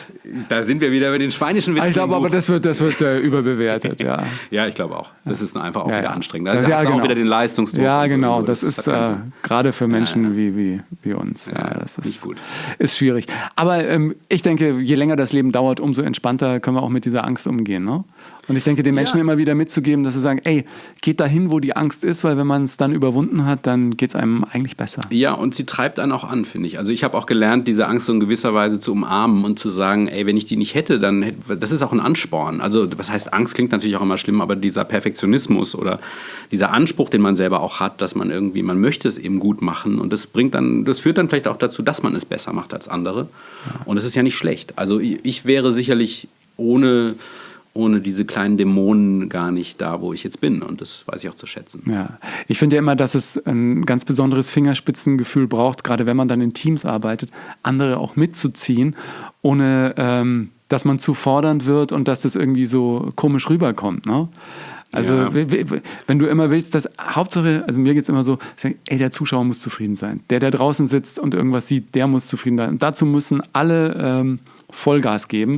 da sind wir wieder bei den schweinischen Witzen. Ich glaube im aber, Buch. das wird, das wird äh, überbewertet, ja. Ja, ich glaube auch. Das ist einfach auch Ja, wieder ja. anstrengend. Da Das- hast ja, du genau. auch wieder den Leistungsdruck. Ja, und so. genau. Das, ist hat keinen äh, Sinn. gerade für Menschen Ja, ja. Wie, wie, wie uns. Ja, Ja, das nicht ist, gut. ist schwierig. Aber ähm, ich denke, je länger das Leben dauert, umso entspannter können wir auch mit dieser Angst umgehen. Ne? Und ich denke, den Menschen Ja. immer wieder mitzugeben, dass sie sagen, ey, geht dahin, wo die Angst ist, weil wenn man es dann überwunden hat, dann geht es einem eigentlich besser. Ja, und sie treibt einen auch an, finde ich. Also ich habe auch gelernt, diese Angst so in gewisser Weise zu umarmen und zu sagen, ey, wenn ich die nicht hätte, dann hätte, das ist auch ein Ansporn. Also was heißt Angst, klingt natürlich auch immer schlimm, aber dieser Perfektionismus oder dieser Anspruch, den man selber auch hat, dass man irgendwie, man möchte es eben gut machen und das bringt dann, das führt dann vielleicht auch dazu, dass man es besser macht als andere. Und das ist ja nicht schlecht. Also ich, ich wäre sicherlich ohne ohne diese kleinen Dämonen gar nicht da, wo ich jetzt bin. Und das weiß ich auch zu schätzen. Ja, ich finde ja immer, dass es ein ganz besonderes Fingerspitzengefühl braucht, gerade wenn man dann in Teams arbeitet, andere auch mitzuziehen, ohne ähm, dass man zu fordernd wird und dass das irgendwie so komisch rüberkommt. Ne? Also Ja. w- w- wenn du immer willst, dass Hauptsache, also mir geht es immer so, ey, der Zuschauer muss zufrieden sein. Der, der draußen sitzt und irgendwas sieht, der muss zufrieden sein. Und dazu müssen alle ähm, Vollgas geben.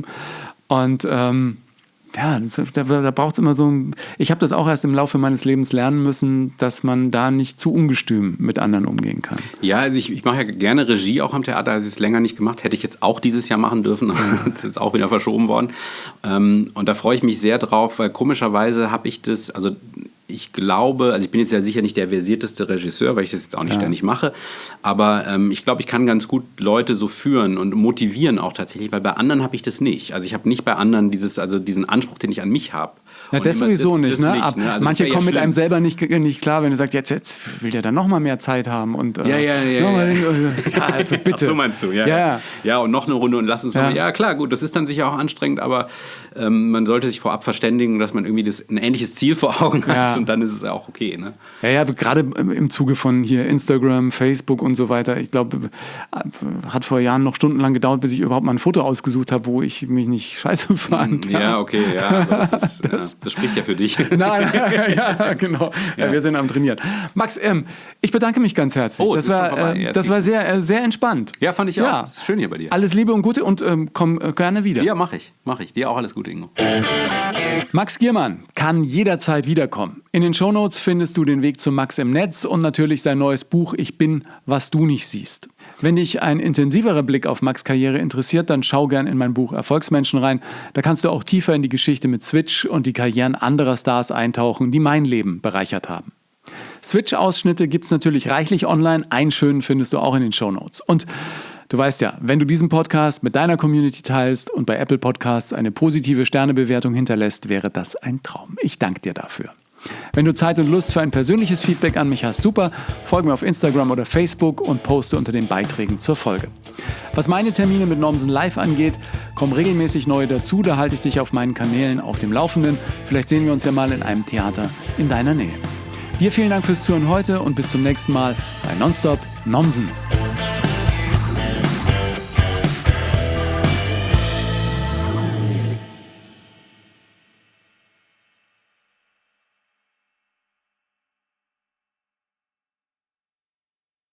Und ähm, ja, das, da, da braucht es immer so ein, ich habe das auch erst im Laufe meines Lebens lernen müssen, dass man da nicht zu ungestüm mit anderen umgehen kann. Ja, also ich, ich mache ja gerne Regie auch am Theater, also ich es länger nicht gemacht. Hätte ich jetzt auch dieses Jahr machen dürfen, das ist jetzt auch wieder verschoben worden. Ähm, und da freue ich mich sehr drauf, weil komischerweise habe ich das, also ich glaube, also ich bin jetzt ja sicher nicht der versierteste Regisseur, weil ich das jetzt auch nicht Ja. ständig mache, aber ähm, ich glaube, ich kann ganz gut Leute so führen und motivieren auch tatsächlich, weil bei anderen habe ich das nicht. Also ich habe nicht bei anderen dieses, also diesen Anspruch, den ich an mich habe. Ja, Und das immer- sowieso das- nicht. das Ne? nicht, Ab, ne? Also manche das wär ja kommen mit schlimm. einem selber nicht, nicht klar, wenn du sagst, jetzt, jetzt will der dann noch mal mehr Zeit haben. Und, äh, Ja, ja, ja, noch mal ja. den- ja, also bitte. Ach, so meinst du, ja. Ja, Ja, ja. ja und noch eine Runde und lass uns Ja. noch. Ja, klar, gut, das ist dann sicher auch anstrengend, aber ähm, man sollte sich vorab verständigen, dass man irgendwie das, ein ähnliches Ziel vor Augen hat Ja. und dann ist es auch okay. Ne? Ja, ja, gerade im Zuge von hier Instagram, Facebook und so weiter. Ich glaube, hat vor Jahren noch stundenlang gedauert, bis ich überhaupt mal ein Foto ausgesucht habe, wo ich mich nicht scheiße fand. Ja, okay, ja, aber das, ist, ja, das spricht ja für dich. Nein, ja, genau. Ja. Ja. Wir sind am Trainieren. Max, ähm, ich bedanke mich ganz herzlich. Oh, das es ist war, schon vorbei. äh, Jetzt das war sehr, äh, sehr entspannt. Ja, fand ich auch. Ja. Es ist schön hier bei dir. Alles Liebe und Gute und ähm, komm äh, gerne wieder. Ja, mach ich, mach ich. Dir auch alles Gute, Ingo. Max Giermann kann jederzeit wiederkommen. In den Shownotes findest du den Weg zu Max im Netz und natürlich sein neues Buch Ich bin, was du nicht siehst. Wenn dich ein intensiverer Blick auf Max' Karriere interessiert, dann schau gern in mein Buch Erfolgsmenschen rein. Da kannst du auch tiefer in die Geschichte mit Switch und die Karrieren anderer Stars eintauchen, die mein Leben bereichert haben. Switch-Ausschnitte gibt es natürlich reichlich online. Einen schönen findest du auch in den Shownotes. Und du weißt ja, wenn du diesen Podcast mit deiner Community teilst und bei Apple Podcasts eine positive Sternebewertung hinterlässt, wäre das ein Traum. Ich danke dir dafür. Wenn du Zeit und Lust für ein persönliches Feedback an mich hast, super, folge mir auf Instagram oder Facebook und poste unter den Beiträgen zur Folge. Was meine Termine mit Nomsen Live angeht, kommen regelmäßig neue dazu, da halte ich dich auf meinen Kanälen auf dem Laufenden. Vielleicht sehen wir uns ja mal in einem Theater in deiner Nähe. Dir vielen Dank fürs Zuhören heute und bis zum nächsten Mal bei Nonstop Nomsen.